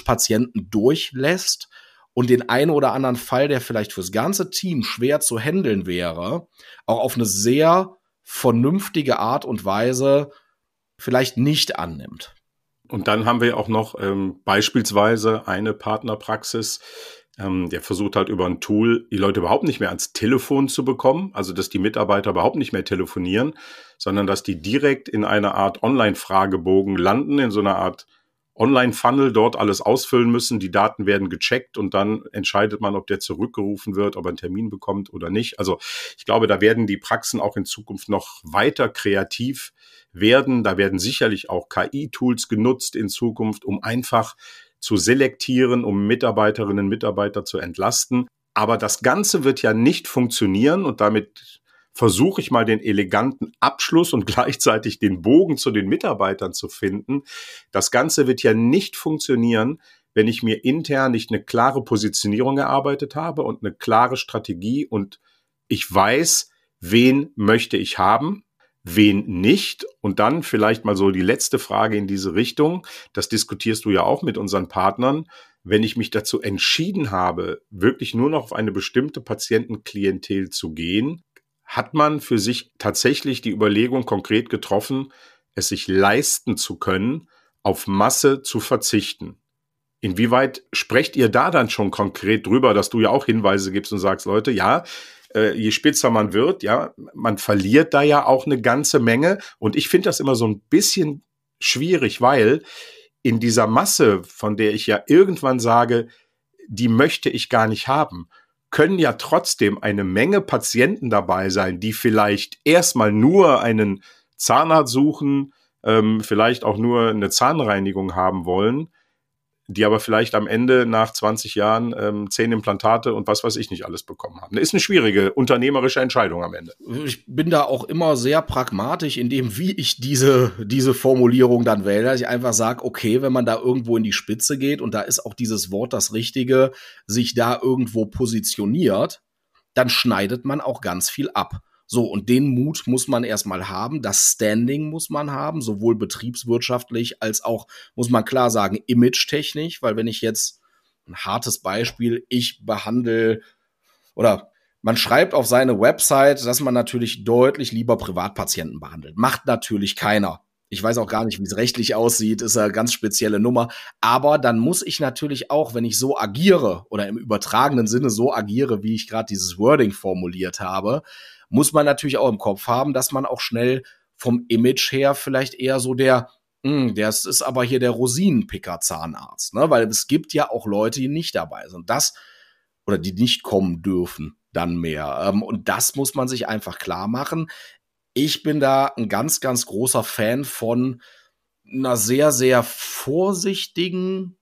durchlässt und den einen oder anderen Fall, der vielleicht fürs ganze Team schwer zu handeln wäre, auch auf eine sehr vernünftige Art und Weise vielleicht nicht annimmt. Und dann haben wir auch noch beispielsweise eine Partnerpraxis, der versucht halt über ein Tool die Leute überhaupt nicht mehr ans Telefon zu bekommen, also dass die Mitarbeiter überhaupt nicht mehr telefonieren, sondern dass die direkt in einer Art Online-Fragebogen landen, in so einer Art Online-Funnel, dort alles ausfüllen müssen, die Daten werden gecheckt und dann entscheidet man, ob der zurückgerufen wird, ob er einen Termin bekommt oder nicht. Also ich glaube, da werden die Praxen auch in Zukunft noch weiter kreativ werden. Da werden sicherlich auch KI-Tools genutzt in Zukunft, um einfach zu selektieren, um Mitarbeiterinnen und Mitarbeiter zu entlasten. Aber das Ganze wird ja nicht funktionieren und damit versuche ich mal den eleganten Abschluss und gleichzeitig den Bogen zu den Mitarbeitern zu finden. Das Ganze wird ja nicht funktionieren, wenn ich mir intern nicht eine klare Positionierung erarbeitet habe und eine klare Strategie und ich weiß, wen möchte ich haben, wen nicht. Und dann vielleicht mal so die letzte Frage in diese Richtung. Das diskutierst du ja auch mit unseren Partnern. Wenn ich mich dazu entschieden habe, wirklich nur noch auf eine bestimmte Patientenklientel zu gehen, hat man für sich tatsächlich die Überlegung konkret getroffen, es sich leisten zu können, auf Masse zu verzichten. Inwieweit sprecht ihr da dann schon konkret drüber, dass du ja auch Hinweise gibst und sagst, Leute, ja, je spitzer man wird, ja, man verliert da ja auch eine ganze Menge. Und ich finde das immer so ein bisschen schwierig, weil in dieser Masse, von der ich ja irgendwann sage, die möchte ich gar nicht haben, können ja trotzdem eine Menge Patienten dabei sein, die vielleicht erstmal nur einen Zahnarzt suchen, vielleicht auch nur eine Zahnreinigung haben wollen, die aber vielleicht am Ende nach 20 Jahren 10 Implantate und was weiß ich nicht alles bekommen haben. Das ist eine schwierige unternehmerische Entscheidung am Ende. Ich bin da auch immer sehr pragmatisch in dem, wie ich diese Formulierung dann wähle, dass ich einfach sage, okay, wenn man da irgendwo in die Spitze geht und da ist auch dieses Wort das Richtige, sich da irgendwo positioniert, dann schneidet man auch ganz viel ab. So, und den Mut muss man erstmal haben, das Standing muss man haben, sowohl betriebswirtschaftlich als auch, muss man klar sagen, image-technisch, weil wenn ich jetzt ein hartes Beispiel, ich behandle oder man schreibt auf seine Website, dass man natürlich deutlich lieber Privatpatienten behandelt. Macht natürlich keiner. Ich weiß auch gar nicht, wie es rechtlich aussieht, ist eine ganz spezielle Nummer. Aber dann muss ich natürlich auch, wenn ich so agiere oder im übertragenen Sinne so agiere, wie ich gerade dieses Wording formuliert habe, muss man natürlich auch im Kopf haben, dass man auch schnell vom Image her vielleicht eher so der ist aber hier der Rosinenpicker-Zahnarzt, ne? Weil es gibt ja auch Leute, die nicht dabei sind. Oder die nicht kommen dürfen dann mehr. Und das muss man sich einfach klar machen. Ich bin da ein ganz, ganz großer Fan von einer sehr, sehr vorsichtigen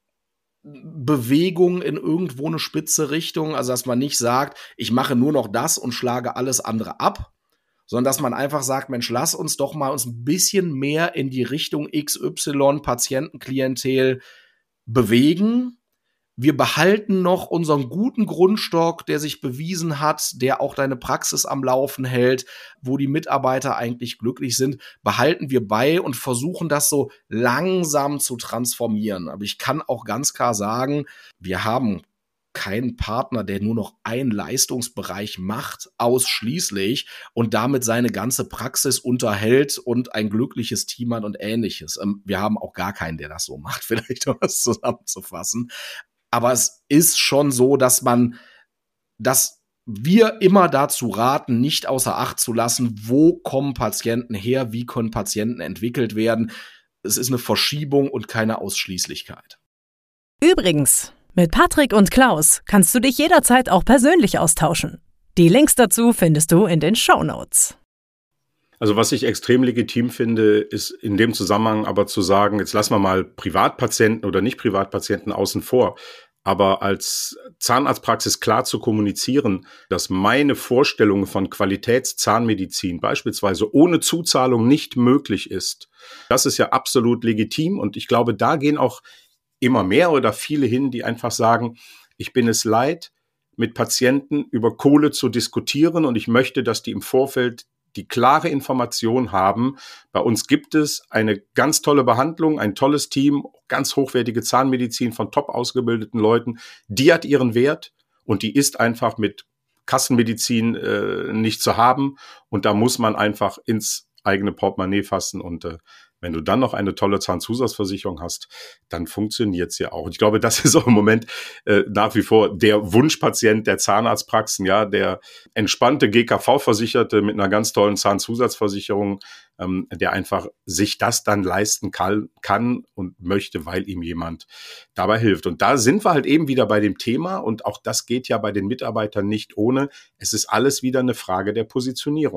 Bewegung in irgendwo eine spitze Richtung. Also, dass man nicht sagt, ich mache nur noch das und schlage alles andere ab, sondern dass man einfach sagt, Mensch, lass uns doch mal uns ein bisschen mehr in die Richtung XY Patientenklientel bewegen. Wir behalten noch unseren guten Grundstock, der sich bewiesen hat, der auch deine Praxis am Laufen hält, wo die Mitarbeiter eigentlich glücklich sind, behalten wir bei und versuchen das so langsam zu transformieren. Aber ich kann auch ganz klar sagen, wir haben keinen Partner, der nur noch einen Leistungsbereich macht, ausschließlich und damit seine ganze Praxis unterhält und ein glückliches Team hat und Ähnliches. Wir haben auch gar keinen, der das so macht, vielleicht um das zusammenzufassen. Aber es ist schon so, dass wir immer dazu raten, nicht außer Acht zu lassen, wo kommen Patienten her, wie können Patienten entwickelt werden. Es ist eine Verschiebung und keine Ausschließlichkeit. Übrigens, mit Patrick und Klaus kannst du dich jederzeit auch persönlich austauschen. Die Links dazu findest du in den Shownotes. Also was ich extrem legitim finde, ist in dem Zusammenhang aber zu sagen, jetzt lassen wir mal Privatpatienten oder nicht Privatpatienten außen vor, aber als Zahnarztpraxis klar zu kommunizieren, dass meine Vorstellung von Qualitätszahnmedizin beispielsweise ohne Zuzahlung nicht möglich ist. Das ist ja absolut legitim und ich glaube, da gehen auch immer mehr oder viele hin, die einfach sagen, ich bin es leid, mit Patienten über Kohle zu diskutieren und ich möchte, dass die im Vorfeld die klare Information haben. Bei uns gibt es eine ganz tolle Behandlung, ein tolles Team, ganz hochwertige Zahnmedizin von top ausgebildeten Leuten. Die hat ihren Wert und die ist einfach mit Kassenmedizin nicht zu haben. Und da muss man einfach ins eigene Portemonnaie fassen und wenn du dann noch eine tolle Zahnzusatzversicherung hast, dann funktioniert's ja auch. Und ich glaube, das ist auch im Moment nach wie vor der Wunschpatient der Zahnarztpraxen, ja, der entspannte GKV-Versicherte mit einer ganz tollen Zahnzusatzversicherung, der einfach sich das dann leisten kann und möchte, weil ihm jemand dabei hilft. Und da sind wir halt eben wieder bei dem Thema und auch das geht ja bei den Mitarbeitern nicht ohne. Es ist alles wieder eine Frage der Positionierung.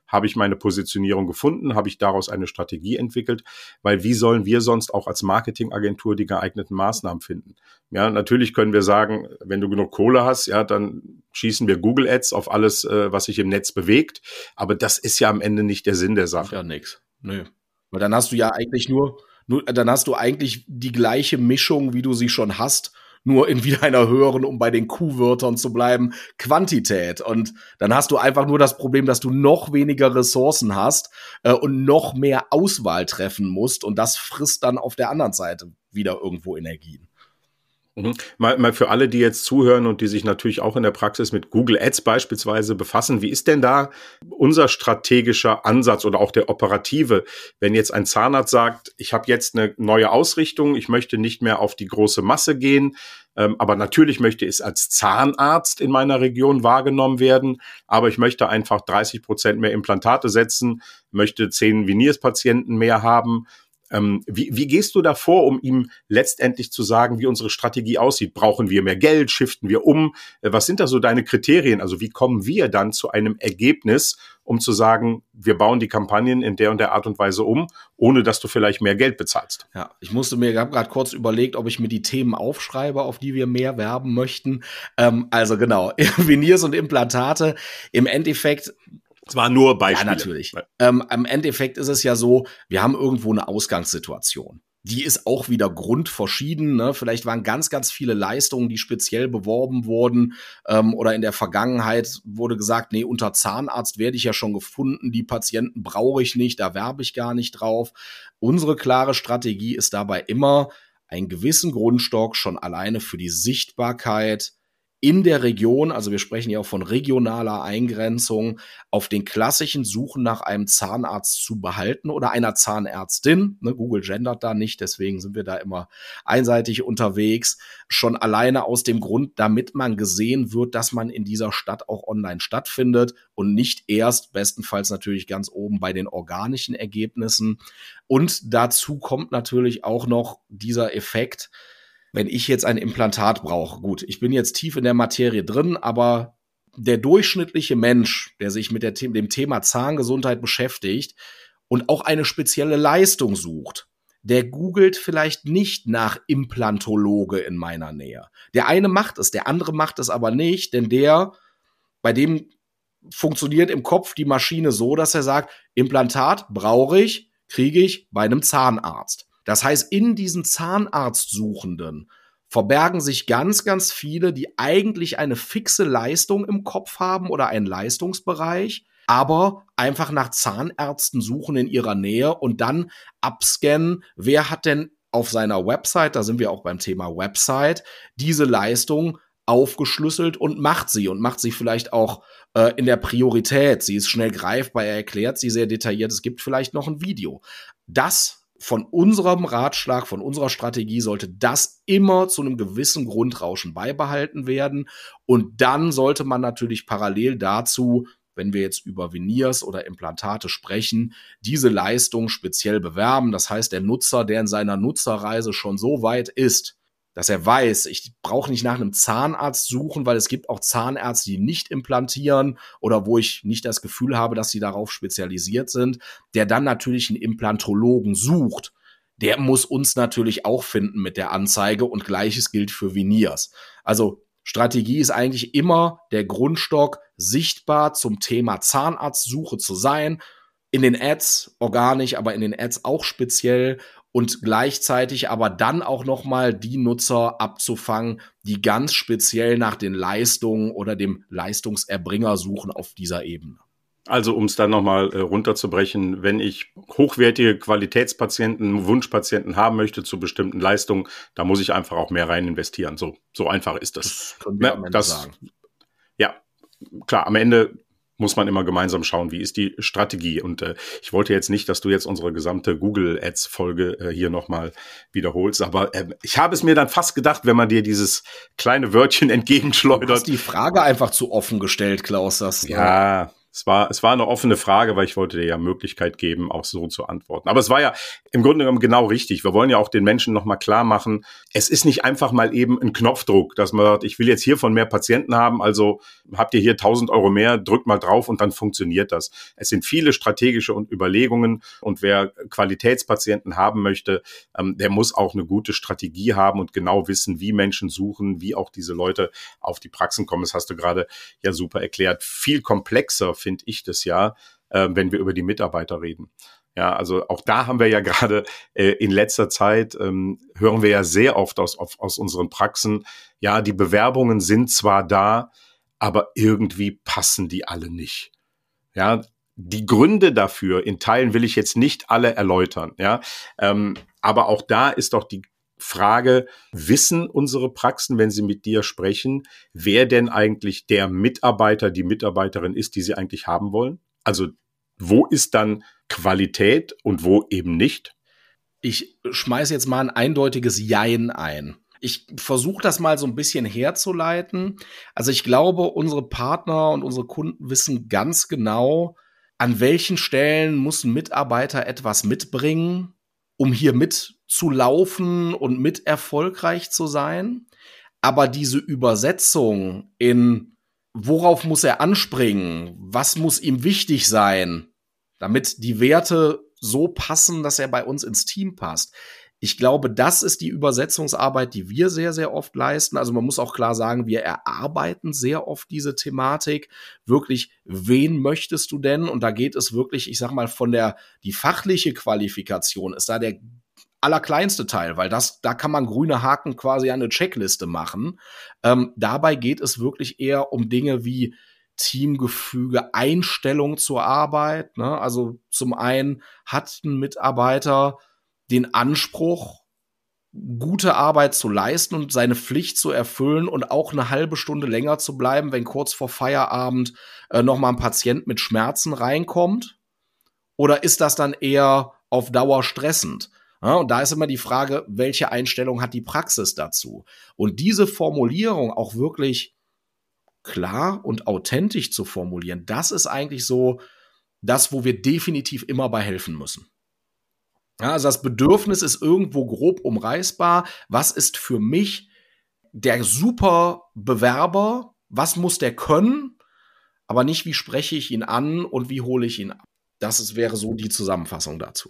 habe ich meine Positionierung gefunden, habe ich daraus eine Strategie entwickelt, weil wie sollen wir sonst auch als Marketingagentur die geeigneten Maßnahmen finden? Ja, natürlich können wir sagen, wenn du genug Kohle hast, ja, dann schießen wir Google Ads auf alles, was sich im Netz bewegt, aber das ist ja am Ende nicht der Sinn der Sache. Ja, nix. Nö. Weil dann hast du ja eigentlich dann hast du eigentlich die gleiche Mischung, wie du sie schon hast, nur in wieder einer höheren, um bei den Q-Wörtern zu bleiben, Quantität. Und dann hast du einfach nur das Problem, dass du noch weniger Ressourcen hast und noch mehr Auswahl treffen musst. Und das frisst dann auf der anderen Seite wieder irgendwo Energien. Mal für alle, die jetzt zuhören und die sich natürlich auch in der Praxis mit Google Ads beispielsweise befassen, wie ist denn da unser strategischer Ansatz oder auch der operative, wenn jetzt ein Zahnarzt sagt, ich habe jetzt eine neue Ausrichtung, ich möchte nicht mehr auf die große Masse gehen, aber natürlich möchte ich als Zahnarzt in meiner Region wahrgenommen werden, aber ich möchte einfach 30% mehr Implantate setzen, möchte 10 Veneers-Patienten mehr haben. Wie gehst du da vor, um ihm letztendlich zu sagen, wie unsere Strategie aussieht? Brauchen wir mehr Geld? Shiften wir um? Was sind da so deine Kriterien? Also wie kommen wir dann zu einem Ergebnis, um zu sagen, wir bauen die Kampagnen in der und der Art und Weise um, ohne dass du vielleicht mehr Geld bezahlst? Ja, ich habe gerade kurz überlegt, ob ich mir die Themen aufschreibe, auf die wir mehr werben möchten. Also genau, Veneers und Implantate. Im Endeffekt Es waren nur Beispiele. Ja, natürlich. Im Endeffekt ist es ja so, wir haben irgendwo eine Ausgangssituation. Die ist auch wieder grundverschieden. Ne? Vielleicht waren ganz, ganz viele Leistungen, die speziell beworben wurden. Oder in der Vergangenheit wurde gesagt, nee, unter Zahnarzt werde ich ja schon gefunden. Die Patienten brauche ich nicht, da werbe ich gar nicht drauf. Unsere klare Strategie ist dabei immer, einen gewissen Grundstock schon alleine für die Sichtbarkeit in der Region, also wir sprechen ja auch von regionaler Eingrenzung, auf den klassischen Suchen nach einem Zahnarzt zu behalten oder einer Zahnärztin. Ne, Google gendert da nicht, deswegen sind wir da immer einseitig unterwegs. Schon alleine aus dem Grund, damit man gesehen wird, dass man in dieser Stadt auch online stattfindet und nicht erst, bestenfalls natürlich ganz oben bei den organischen Ergebnissen. Und dazu kommt natürlich auch noch dieser Effekt, wenn ich jetzt ein Implantat brauche, gut, ich bin jetzt tief in der Materie drin, aber der durchschnittliche Mensch, der sich mit dem Thema Zahngesundheit beschäftigt und auch eine spezielle Leistung sucht, der googelt vielleicht nicht nach Implantologe in meiner Nähe. Der eine macht es, der andere macht es aber nicht, denn bei dem funktioniert im Kopf die Maschine so, dass er sagt, Implantat brauche ich, kriege ich bei einem Zahnarzt. Das heißt, in diesen Zahnarztsuchenden verbergen sich ganz, ganz viele, die eigentlich eine fixe Leistung im Kopf haben oder einen Leistungsbereich, aber einfach nach Zahnärzten suchen in ihrer Nähe und dann abscannen, wer hat denn auf seiner Website, da sind wir auch beim Thema Website, diese Leistung aufgeschlüsselt und macht sie vielleicht auch in der Priorität. Sie ist schnell greifbar, er erklärt sie sehr detailliert, es gibt vielleicht noch ein Video. Das von unserem Ratschlag, von unserer Strategie sollte das immer zu einem gewissen Grundrauschen beibehalten werden. Und dann sollte man natürlich parallel dazu, wenn wir jetzt über Veneers oder Implantate sprechen, diese Leistung speziell bewerben. Das heißt, der Nutzer, der in seiner Nutzerreise schon so weit ist, dass er weiß, ich brauche nicht nach einem Zahnarzt suchen, weil es gibt auch Zahnärzte, die nicht implantieren oder wo ich nicht das Gefühl habe, dass sie darauf spezialisiert sind, der dann natürlich einen Implantologen sucht. Der muss uns natürlich auch finden mit der Anzeige und Gleiches gilt für Veneers. Also Strategie ist eigentlich immer der Grundstock, sichtbar zum Thema Zahnarztsuche zu sein. In den Ads organisch, aber in den Ads auch speziell. Und gleichzeitig aber dann auch nochmal die Nutzer abzufangen, die ganz speziell nach den Leistungen oder dem Leistungserbringer suchen auf dieser Ebene. Also um es dann nochmal runterzubrechen, wenn ich hochwertige Qualitätspatienten, Wunschpatienten haben möchte zu bestimmten Leistungen, da muss ich einfach auch mehr rein investieren. So einfach ist das. Das können wir am Ende sagen. Ja, klar, am Ende muss man immer gemeinsam schauen, wie ist die Strategie. Und ich wollte jetzt nicht, dass du jetzt unsere gesamte Google-Ads-Folge hier nochmal wiederholst, aber ich habe es mir dann fast gedacht, wenn man dir dieses kleine Wörtchen entgegenschleudert. Du hast die Frage einfach zu offen gestellt, Klaus. Ja, Es war eine offene Frage, weil ich wollte dir ja Möglichkeit geben, auch so zu antworten. Aber es war ja im Grunde genommen genau richtig. Wir wollen ja auch den Menschen nochmal klar machen, es ist nicht einfach mal eben ein Knopfdruck, dass man sagt, ich will jetzt hiervon mehr Patienten haben, also habt ihr hier 1.000 Euro mehr, drückt mal drauf und dann funktioniert das. Es sind viele strategische Überlegungen und wer Qualitätspatienten haben möchte, der muss auch eine gute Strategie haben und genau wissen, wie Menschen suchen, wie auch diese Leute auf die Praxen kommen. Das hast du gerade ja super erklärt. Viel komplexer finde ich das ja, wenn wir über die Mitarbeiter reden. Ja, also auch da haben wir ja gerade in letzter Zeit, hören wir ja sehr oft aus unseren Praxen, ja, die Bewerbungen sind zwar da, aber irgendwie passen die alle nicht. Ja, die Gründe dafür, in Teilen will ich jetzt nicht alle erläutern, ja, aber auch da ist doch die Frage, wissen unsere Praxen, wenn sie mit dir sprechen, wer denn eigentlich der Mitarbeiter, die Mitarbeiterin ist, die sie eigentlich haben wollen? Also wo ist dann Qualität und wo eben nicht? Ich schmeiße jetzt mal ein eindeutiges Jein ein. Ich versuche das mal so ein bisschen herzuleiten. Also ich glaube, unsere Partner und unsere Kunden wissen ganz genau, an welchen Stellen muss ein Mitarbeiter etwas mitbringen, um hier mitzulaufen und mit erfolgreich zu sein. Aber diese Übersetzung in worauf muss er anspringen, was muss ihm wichtig sein, damit die Werte so passen, dass er bei uns ins Team passt. Ich glaube, das ist die Übersetzungsarbeit, die wir sehr, sehr oft leisten. Also man muss auch klar sagen, wir erarbeiten sehr oft diese Thematik. Wirklich, wen möchtest du denn? Und da geht es wirklich, ich sag mal, die fachliche Qualifikation ist da der allerkleinste Teil, weil da kann man grüne Haken quasi an eine Checkliste machen. Dabei geht es wirklich eher um Dinge wie Teamgefüge, Einstellung zur Arbeit. Ne? Also zum einen hat ein Mitarbeiter den Anspruch, gute Arbeit zu leisten und seine Pflicht zu erfüllen und auch eine halbe Stunde länger zu bleiben, wenn kurz vor Feierabend noch mal ein Patient mit Schmerzen reinkommt? Oder ist das dann eher auf Dauer stressend? Ja, und da ist immer die Frage, welche Einstellung hat die Praxis dazu? Und diese Formulierung auch wirklich klar und authentisch zu formulieren, das ist eigentlich so das, wo wir definitiv immer bei helfen müssen. Ja, also das Bedürfnis ist irgendwo grob umreißbar. Was ist für mich der super Bewerber? Was muss der können? Aber nicht, wie spreche ich ihn an und wie hole ich ihn ab. Wäre so die Zusammenfassung dazu.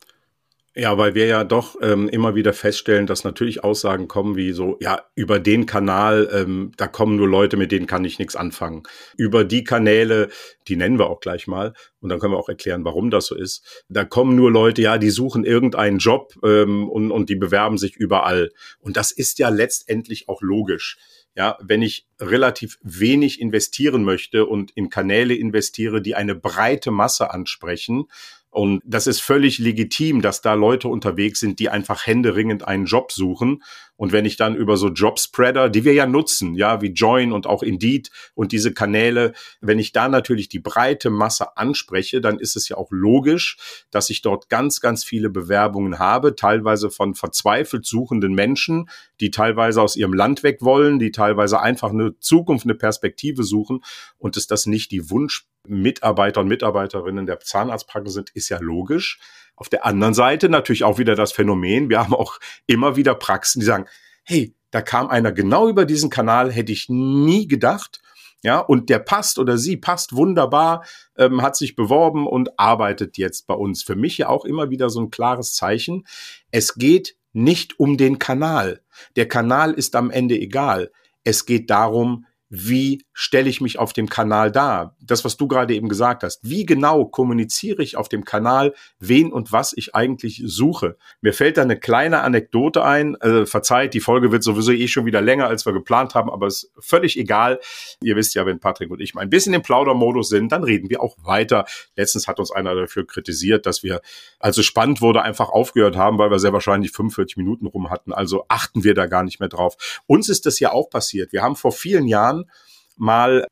Ja, weil wir ja doch immer wieder feststellen, dass natürlich Aussagen kommen wie so, ja, über den Kanal, da kommen nur Leute, mit denen kann ich nichts anfangen. Über die Kanäle, die nennen wir auch gleich mal, und dann können wir auch erklären, warum das so ist. Da kommen nur Leute, ja, die suchen irgendeinen Job und die bewerben sich überall. Und das ist ja letztendlich auch logisch. Ja, wenn ich relativ wenig investieren möchte und in Kanäle investiere, die eine breite Masse ansprechen, und das ist völlig legitim, dass da Leute unterwegs sind, die einfach händeringend einen Job suchen. Und wenn ich dann über so Jobspreader, die wir ja nutzen, ja, wie Join und auch Indeed und diese Kanäle, wenn ich da natürlich die breite Masse anspreche, dann ist es ja auch logisch, dass ich dort ganz, ganz viele Bewerbungen habe, teilweise von verzweifelt suchenden Menschen, die teilweise aus ihrem Land weg wollen, die teilweise einfach eine Zukunft, eine Perspektive suchen. Und dass das nicht die Wunschmitarbeiter und Mitarbeiterinnen der Zahnarztpraxis sind, ist ja logisch. Auf der anderen Seite natürlich auch wieder das Phänomen, wir haben auch immer wieder Praxen, die sagen, hey, da kam einer genau über diesen Kanal, hätte ich nie gedacht. Ja, und der passt oder sie passt wunderbar, hat sich beworben und arbeitet jetzt bei uns. Für mich ja auch immer wieder so ein klares Zeichen. Es geht nicht um den Kanal. Der Kanal ist am Ende egal. Es geht darum, wie stelle ich mich auf dem Kanal dar? Das, was du gerade eben gesagt hast. Wie genau kommuniziere ich auf dem Kanal, wen und was ich eigentlich suche? Mir fällt da eine kleine Anekdote ein. Verzeiht, die Folge wird sowieso schon wieder länger, als wir geplant haben, aber ist völlig egal. Ihr wisst ja, wenn Patrick und ich mal ein bisschen im Plaudermodus sind, dann reden wir auch weiter. Letztens hat uns einer dafür kritisiert, dass wir, als es spannend wurde, einfach aufgehört haben, weil wir sehr wahrscheinlich 45 Minuten rum hatten. Also achten wir da gar nicht mehr drauf. Uns ist das ja auch passiert. Wir haben vor vielen Jahren mal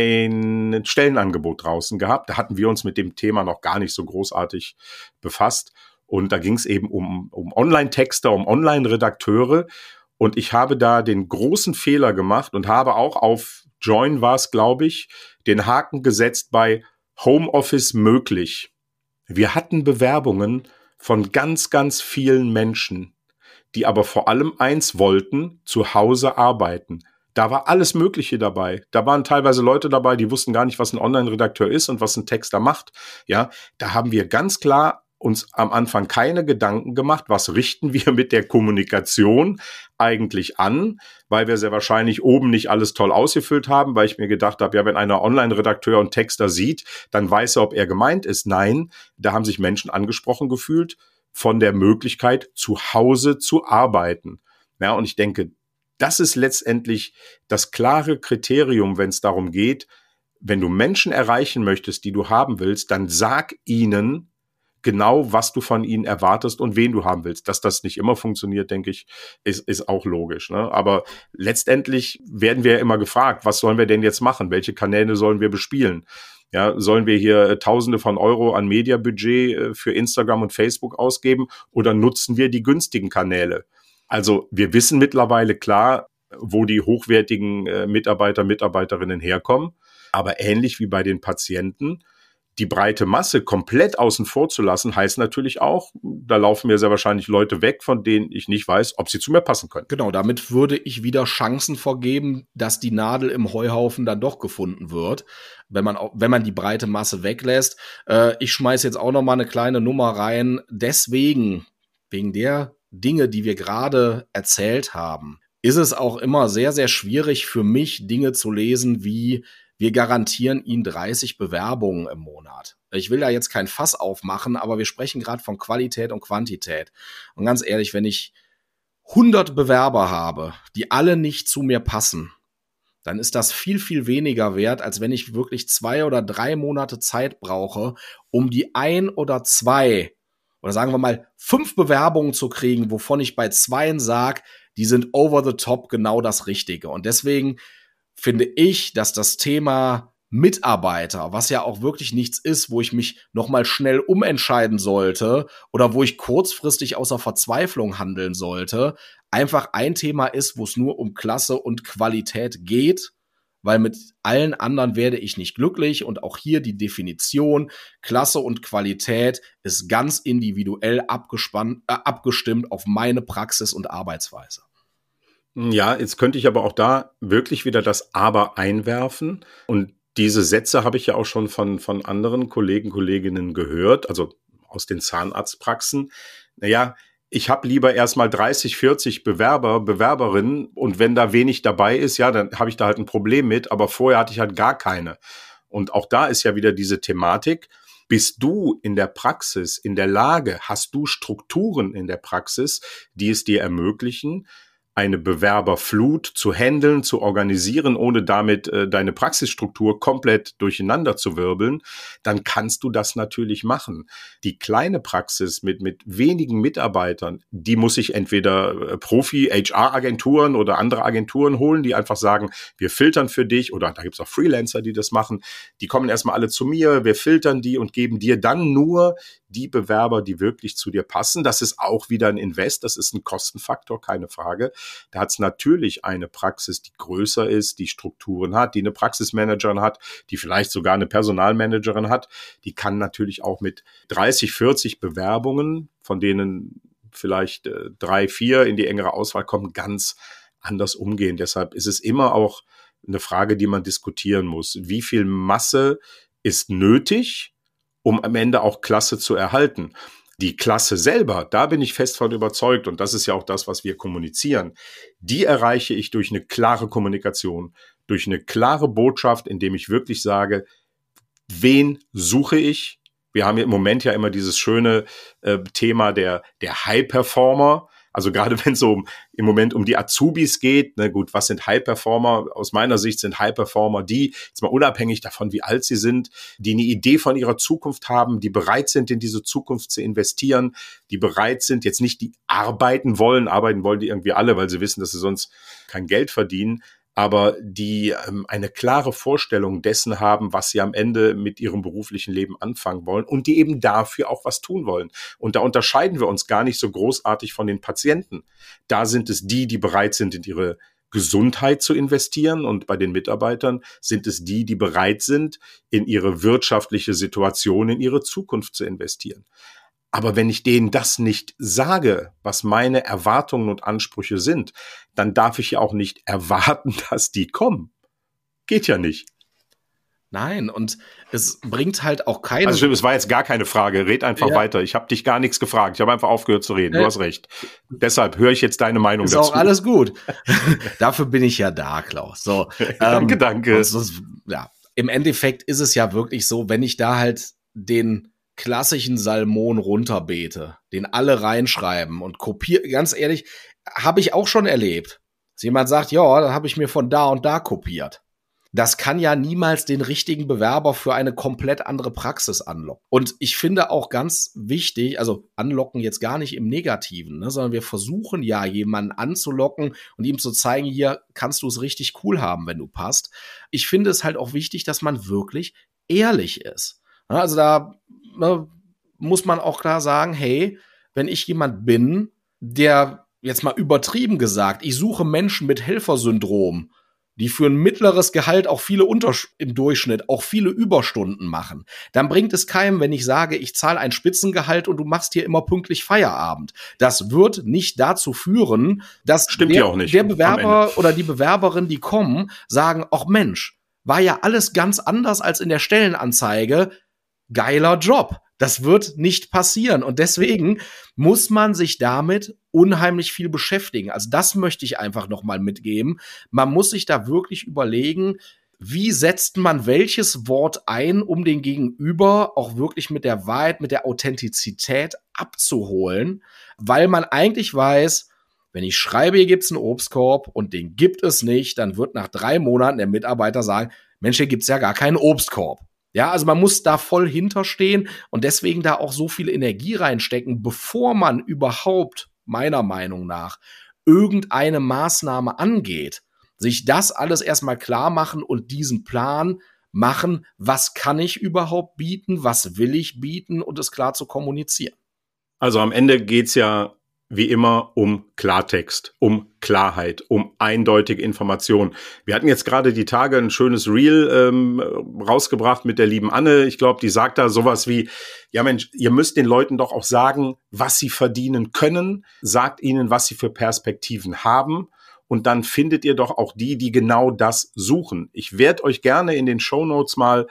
ein Stellenangebot draußen gehabt. Da hatten wir uns mit dem Thema noch gar nicht so großartig befasst. Und da ging es eben um Online-Texter, um Online-Redakteure. Und ich habe da den großen Fehler gemacht und habe auch auf Join war es, glaube ich, den Haken gesetzt bei Homeoffice möglich. Wir hatten Bewerbungen von ganz, ganz vielen Menschen, die aber vor allem eins wollten: zu Hause arbeiten. Da war alles Mögliche dabei. Da waren teilweise Leute dabei, die wussten gar nicht, was ein Online-Redakteur ist und was ein Texter macht. Ja, da haben wir ganz klar uns am Anfang keine Gedanken gemacht, was richten wir mit der Kommunikation eigentlich an, weil wir sehr wahrscheinlich oben nicht alles toll ausgefüllt haben, weil ich mir gedacht habe, ja, wenn einer Online-Redakteur und Texter sieht, dann weiß er, ob er gemeint ist. Nein, da haben sich Menschen angesprochen gefühlt von der Möglichkeit, zu Hause zu arbeiten. Ja, und ich denke, das ist letztendlich das klare Kriterium, wenn es darum geht, wenn du Menschen erreichen möchtest, die du haben willst, dann sag ihnen genau, was du von ihnen erwartest und wen du haben willst. Dass das nicht immer funktioniert, denke ich, ist auch logisch, ne? Aber letztendlich werden wir ja immer gefragt, was sollen wir denn jetzt machen? Welche Kanäle sollen wir bespielen? Ja, sollen wir hier Tausende von Euro an Mediabudget für Instagram und Facebook ausgeben oder nutzen wir die günstigen Kanäle? Also wir wissen mittlerweile klar, wo die hochwertigen Mitarbeiter, Mitarbeiterinnen herkommen. Aber ähnlich wie bei den Patienten, die breite Masse komplett außen vor zu lassen, heißt natürlich auch, da laufen mir sehr wahrscheinlich Leute weg, von denen ich nicht weiß, ob sie zu mir passen können. Genau, damit würde ich wieder Chancen vergeben, dass die Nadel im Heuhaufen dann doch gefunden wird, wenn man die breite Masse weglässt. Ich schmeiße jetzt auch noch mal eine kleine Nummer rein. Deswegen, wegen der Dinge, die wir gerade erzählt haben, ist es auch immer sehr, sehr schwierig für mich, Dinge zu lesen wie: wir garantieren Ihnen 30 Bewerbungen im Monat. Ich will da jetzt kein Fass aufmachen, aber wir sprechen gerade von Qualität und Quantität. Und ganz ehrlich, wenn ich 100 Bewerber habe, die alle nicht zu mir passen, dann ist das viel, viel weniger wert, als wenn ich wirklich 2 oder 3 Monate Zeit brauche, um die 1 oder 2 oder sagen wir mal 5 Bewerbungen zu kriegen, wovon ich bei 2 sage, die sind over the top genau das Richtige. Und deswegen finde ich, dass das Thema Mitarbeiter, was ja auch wirklich nichts ist, wo ich mich nochmal schnell umentscheiden sollte oder wo ich kurzfristig außer Verzweiflung handeln sollte, einfach ein Thema ist, wo es nur um Klasse und Qualität geht, weil mit allen anderen werde ich nicht glücklich. Und auch hier die Definition: Klasse und Qualität ist ganz individuell abgestimmt auf meine Praxis und Arbeitsweise. Ja, jetzt könnte ich aber auch da wirklich wieder das Aber einwerfen. Und diese Sätze habe ich ja auch schon von anderen Kolleginnen gehört, also aus den Zahnarztpraxen. Naja, ich habe lieber erstmal 30, 40 Bewerberinnen, und wenn da wenig dabei ist, ja, dann habe ich da halt ein Problem mit, aber vorher hatte ich halt gar keine. Und auch da ist ja wieder diese Thematik: bist du in der Praxis in der Lage, hast du Strukturen in der Praxis, die es dir ermöglichen, eine Bewerberflut zu handeln, zu organisieren, ohne damit deine Praxisstruktur komplett durcheinander zu wirbeln, dann kannst du das natürlich machen. Die kleine Praxis mit wenigen Mitarbeitern, die muss sich entweder Profi-HR-Agenturen oder andere Agenturen holen, die einfach sagen, wir filtern für dich, oder da gibt's auch Freelancer, die das machen. Die kommen erstmal alle zu mir, wir filtern die und geben dir dann nur die Bewerber, die wirklich zu dir passen. Das ist auch wieder ein Invest, das ist ein Kostenfaktor, keine Frage. Da hat es natürlich eine Praxis, die größer ist, die Strukturen hat, die eine Praxismanagerin hat, die vielleicht sogar eine Personalmanagerin hat. Die kann natürlich auch mit 30, 40 Bewerbungen, von denen vielleicht 3, 4 in die engere Auswahl kommen, ganz anders umgehen. Deshalb ist es immer auch eine Frage, die man diskutieren muss. Wie viel Masse ist nötig, um am Ende auch Klasse zu erhalten? Die Klasse selber, da bin ich fest von überzeugt, und das ist ja auch das, was wir kommunizieren, die erreiche ich durch eine klare Kommunikation, durch eine klare Botschaft, indem ich wirklich sage, wen suche ich? Wir haben ja im Moment ja immer dieses schöne Thema der High-Performer. Also gerade wenn es so im Moment um die Azubis geht, ne, gut, was sind High-Performer? Aus meiner Sicht sind High-Performer die, jetzt mal unabhängig davon, wie alt sie sind, die eine Idee von ihrer Zukunft haben, die bereit sind, in diese Zukunft zu investieren, die bereit sind, jetzt nicht die arbeiten wollen die irgendwie alle, weil sie wissen, dass sie sonst kein Geld verdienen, aber die eine klare Vorstellung dessen haben, was sie am Ende mit ihrem beruflichen Leben anfangen wollen und die eben dafür auch was tun wollen. Und da unterscheiden wir uns gar nicht so großartig von den Patienten. Da sind es die bereit sind, in ihre Gesundheit zu investieren und bei den Mitarbeitern sind es die bereit sind, in ihre wirtschaftliche Situation, in ihre Zukunft zu investieren. Aber wenn ich denen das nicht sage, was meine Erwartungen und Ansprüche sind, dann darf ich ja auch nicht erwarten, dass die kommen. Geht ja nicht. Nein, und es bringt halt auch keine... Also es war jetzt gar keine Frage, red einfach weiter. Ich habe dich gar nichts gefragt, ich habe einfach aufgehört zu reden, du hast recht. Deshalb höre ich jetzt deine Meinung dazu. Ist auch alles gut. Dafür bin ich ja da, Klaus. So, Danke. Im Endeffekt ist es ja wirklich so, wenn ich da halt den klassischen Salmon runterbete, den alle reinschreiben und kopiere, ganz ehrlich, habe ich auch schon erlebt. Dass jemand sagt, ja, dann habe ich mir von da und da kopiert. Das kann ja niemals den richtigen Bewerber für eine komplett andere Praxis anlocken. Und ich finde auch ganz wichtig, also anlocken jetzt gar nicht im Negativen, ne, sondern wir versuchen ja, jemanden anzulocken und ihm zu zeigen, hier kannst du es richtig cool haben, wenn du passt. Ich finde es halt auch wichtig, dass man wirklich ehrlich ist. Also da muss man auch klar sagen, hey, wenn ich jemand bin, der jetzt mal übertrieben gesagt, ich suche Menschen mit Helfersyndrom, die für ein mittleres Gehalt auch viele im Durchschnitt auch viele Überstunden machen, dann bringt es keinem, wenn ich sage, ich zahle ein Spitzengehalt und du machst hier immer pünktlich Feierabend. Das wird nicht dazu führen, dass der Bewerber oder die Bewerberin, die kommen, sagen, ach Mensch, war ja alles ganz anders als in der Stellenanzeige, geiler Job. Das wird nicht passieren und deswegen muss man sich damit unheimlich viel beschäftigen. Also das möchte ich einfach noch mal mitgeben. Man muss sich da wirklich überlegen, wie setzt man welches Wort ein, um den Gegenüber auch wirklich mit der Wahrheit, mit der Authentizität abzuholen, weil man eigentlich weiß, wenn ich schreibe, hier gibt's einen Obstkorb und den gibt es nicht, dann wird nach 3 Monaten der Mitarbeiter sagen, Mensch, hier gibt's ja gar keinen Obstkorb. Ja, also man muss da voll hinterstehen und deswegen da auch so viel Energie reinstecken, bevor man überhaupt, meiner Meinung nach, irgendeine Maßnahme angeht. Sich das alles erstmal klar machen und diesen Plan machen, was kann ich überhaupt bieten, was will ich bieten und es klar zu kommunizieren. Also am Ende geht's ja wie immer um Klartext, um Klarheit, um eindeutige Informationen. Wir hatten jetzt gerade die Tage ein schönes Reel rausgebracht mit der lieben Anne. Ich glaube, die sagt da sowas wie, ja Mensch, ihr müsst den Leuten doch auch sagen, was sie verdienen können, sagt ihnen, was sie für Perspektiven haben. Und dann findet ihr doch auch die genau das suchen. Ich werde euch gerne in den Shownotes mal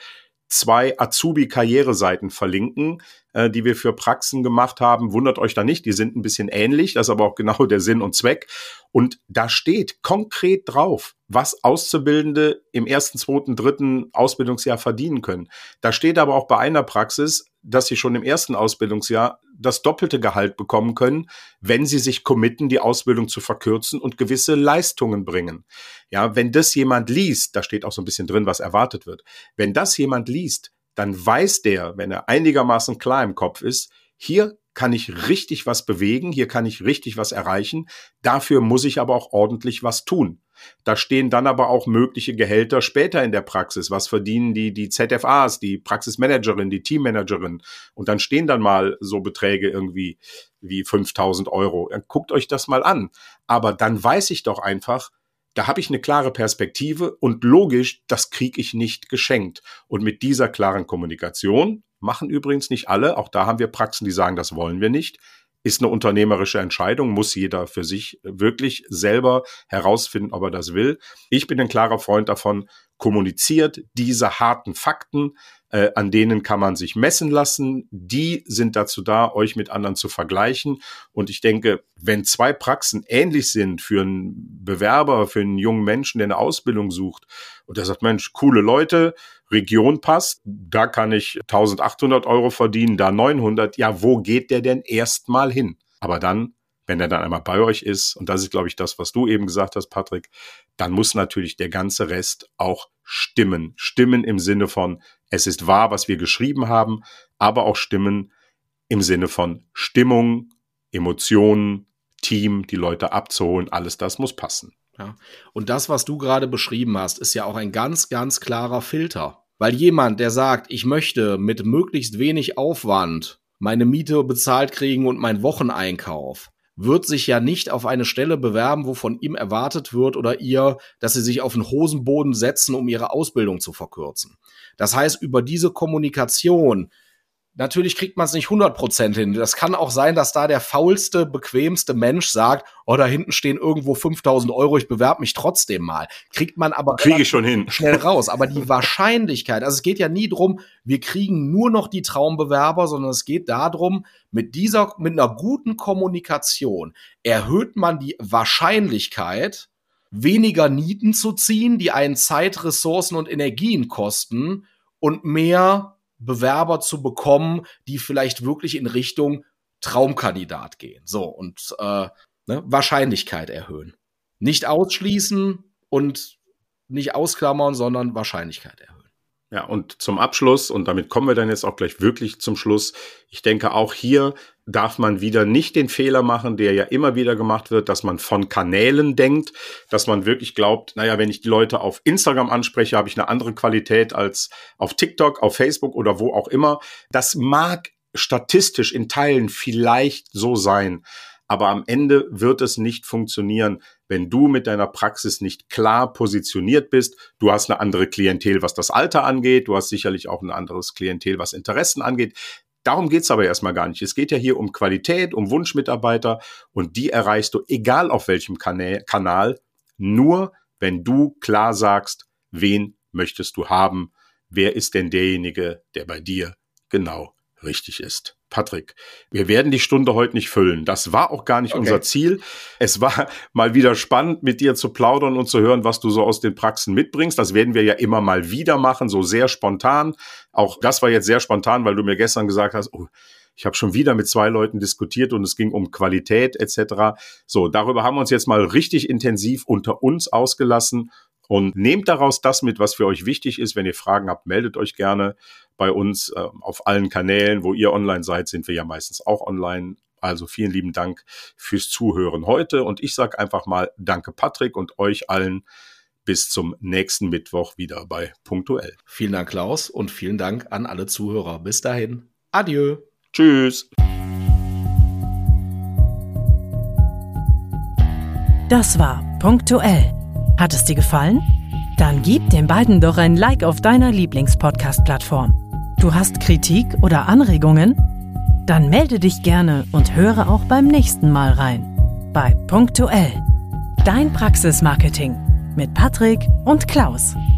2 Azubi-Karriereseiten verlinken, die wir für Praxen gemacht haben. Wundert euch da nicht, die sind ein bisschen ähnlich, das ist aber auch genau der Sinn und Zweck. Und da steht konkret drauf, was Auszubildende im 1., 2., 3. Ausbildungsjahr verdienen können. Da steht aber auch bei einer Praxis, dass sie schon im 1. Ausbildungsjahr das doppelte Gehalt bekommen können, wenn sie sich committen, die Ausbildung zu verkürzen und gewisse Leistungen bringen. Ja, wenn das jemand liest, da steht auch so ein bisschen drin, was erwartet wird. Wenn das jemand liest, dann weiß der, wenn er einigermaßen klar im Kopf ist, hier kann ich richtig was bewegen, hier kann ich richtig was erreichen, dafür muss ich aber auch ordentlich was tun. Da stehen dann aber auch mögliche Gehälter später in der Praxis. Was verdienen die ZFAs, die Praxismanagerin, die Teammanagerin? Und dann stehen dann mal so Beträge irgendwie wie 5.000 €. Guckt euch das mal an. Aber dann weiß ich doch einfach, da habe ich eine klare Perspektive und logisch, das kriege ich nicht geschenkt. Und mit dieser klaren Kommunikation, machen übrigens nicht alle, auch da haben wir Praxen, die sagen, das wollen wir nicht, ist eine unternehmerische Entscheidung, muss jeder für sich wirklich selber herausfinden, ob er das will. Ich bin ein klarer Freund davon, kommuniziert diese harten Fakten, an denen kann man sich messen lassen. Die sind dazu da, euch mit anderen zu vergleichen. Und ich denke, wenn 2 Praxen ähnlich sind für einen Bewerber, für einen jungen Menschen, der eine Ausbildung sucht und der sagt, Mensch, coole Leute, Region passt, da kann ich 1.800 € verdienen, da 900. Ja, wo geht der denn erstmal hin? Aber dann, wenn er dann einmal bei euch ist, und das ist, glaube ich, das, was du eben gesagt hast, Patrick, dann muss natürlich der ganze Rest auch stimmen. Stimmen im Sinne von, es ist wahr, was wir geschrieben haben, aber auch stimmen im Sinne von Stimmung, Emotionen, Team, die Leute abzuholen, alles das muss passen. Ja. Und das, was du gerade beschrieben hast, ist ja auch ein ganz, ganz klarer Filter. Weil jemand, der sagt, ich möchte mit möglichst wenig Aufwand meine Miete bezahlt kriegen und meinen Wocheneinkauf, wird sich ja nicht auf eine Stelle bewerben, wo von ihm erwartet wird oder ihr, dass sie sich auf den Hosenboden setzen, um ihre Ausbildung zu verkürzen. Das heißt, über diese Kommunikation, natürlich kriegt man es nicht 100% hin. Das kann auch sein, dass da der faulste, bequemste Mensch sagt, oh, da hinten stehen irgendwo 5.000 €, ich bewerbe mich trotzdem mal. Kriegt man aber kriege ich schon hin. Schnell raus. Aber die Wahrscheinlichkeit, also es geht ja nie drum, wir kriegen nur noch die Traumbewerber, sondern es geht darum, mit einer guten Kommunikation erhöht man die Wahrscheinlichkeit, weniger Nieten zu ziehen, die einen Zeit, Ressourcen und Energien kosten und mehr Bewerber zu bekommen, die vielleicht wirklich in Richtung Traumkandidat gehen. So, und Wahrscheinlichkeit erhöhen. Nicht ausschließen und nicht ausklammern, sondern Wahrscheinlichkeit erhöhen. Ja, und zum Abschluss, und damit kommen wir dann jetzt auch gleich wirklich zum Schluss, ich denke, auch hier darf man wieder nicht den Fehler machen, der ja immer wieder gemacht wird, dass man von Kanälen denkt, dass man wirklich glaubt, naja, wenn ich die Leute auf Instagram anspreche, habe ich eine andere Qualität als auf TikTok, auf Facebook oder wo auch immer. Das mag statistisch in Teilen vielleicht so sein, aber am Ende wird es nicht funktionieren, wenn du mit deiner Praxis nicht klar positioniert bist. Du hast eine andere Klientel, was das Alter angeht. Du hast sicherlich auch ein anderes Klientel, was Interessen angeht. Darum geht's aber erstmal gar nicht. Es geht ja hier um Qualität, um Wunschmitarbeiter und die erreichst du, egal auf welchem Kanal, nur wenn du klar sagst, wen möchtest du haben, wer ist denn derjenige, der bei dir genau richtig ist. Patrick, wir werden die Stunde heute nicht füllen. Das war auch gar nicht unser Ziel. Es war mal wieder spannend, mit dir zu plaudern und zu hören, was du so aus den Praxen mitbringst. Das werden wir ja immer mal wieder machen, so sehr spontan. Auch das war jetzt sehr spontan, weil du mir gestern gesagt hast, oh, ich habe schon wieder mit 2 Leuten diskutiert und es ging um Qualität etc. So, darüber haben wir uns jetzt mal richtig intensiv unter uns ausgelassen. Und nehmt daraus das mit, was für euch wichtig ist. Wenn ihr Fragen habt, meldet euch gerne bei uns auf allen Kanälen. Wo ihr online seid, sind wir ja meistens auch online. Also vielen lieben Dank fürs Zuhören heute. Und ich sage einfach mal danke Patrick und euch allen bis zum nächsten Mittwoch wieder bei Punktuell. Vielen Dank Klaus und vielen Dank an alle Zuhörer. Bis dahin. Adieu. Tschüss. Das war Punktuell. Hat es dir gefallen? Dann gib den beiden doch ein Like auf deiner Lieblings-Podcast-Plattform. Du hast Kritik oder Anregungen? Dann melde dich gerne und höre auch beim nächsten Mal rein. Bei Punktuell. Dein Praxismarketing mit Patrick und Klaus.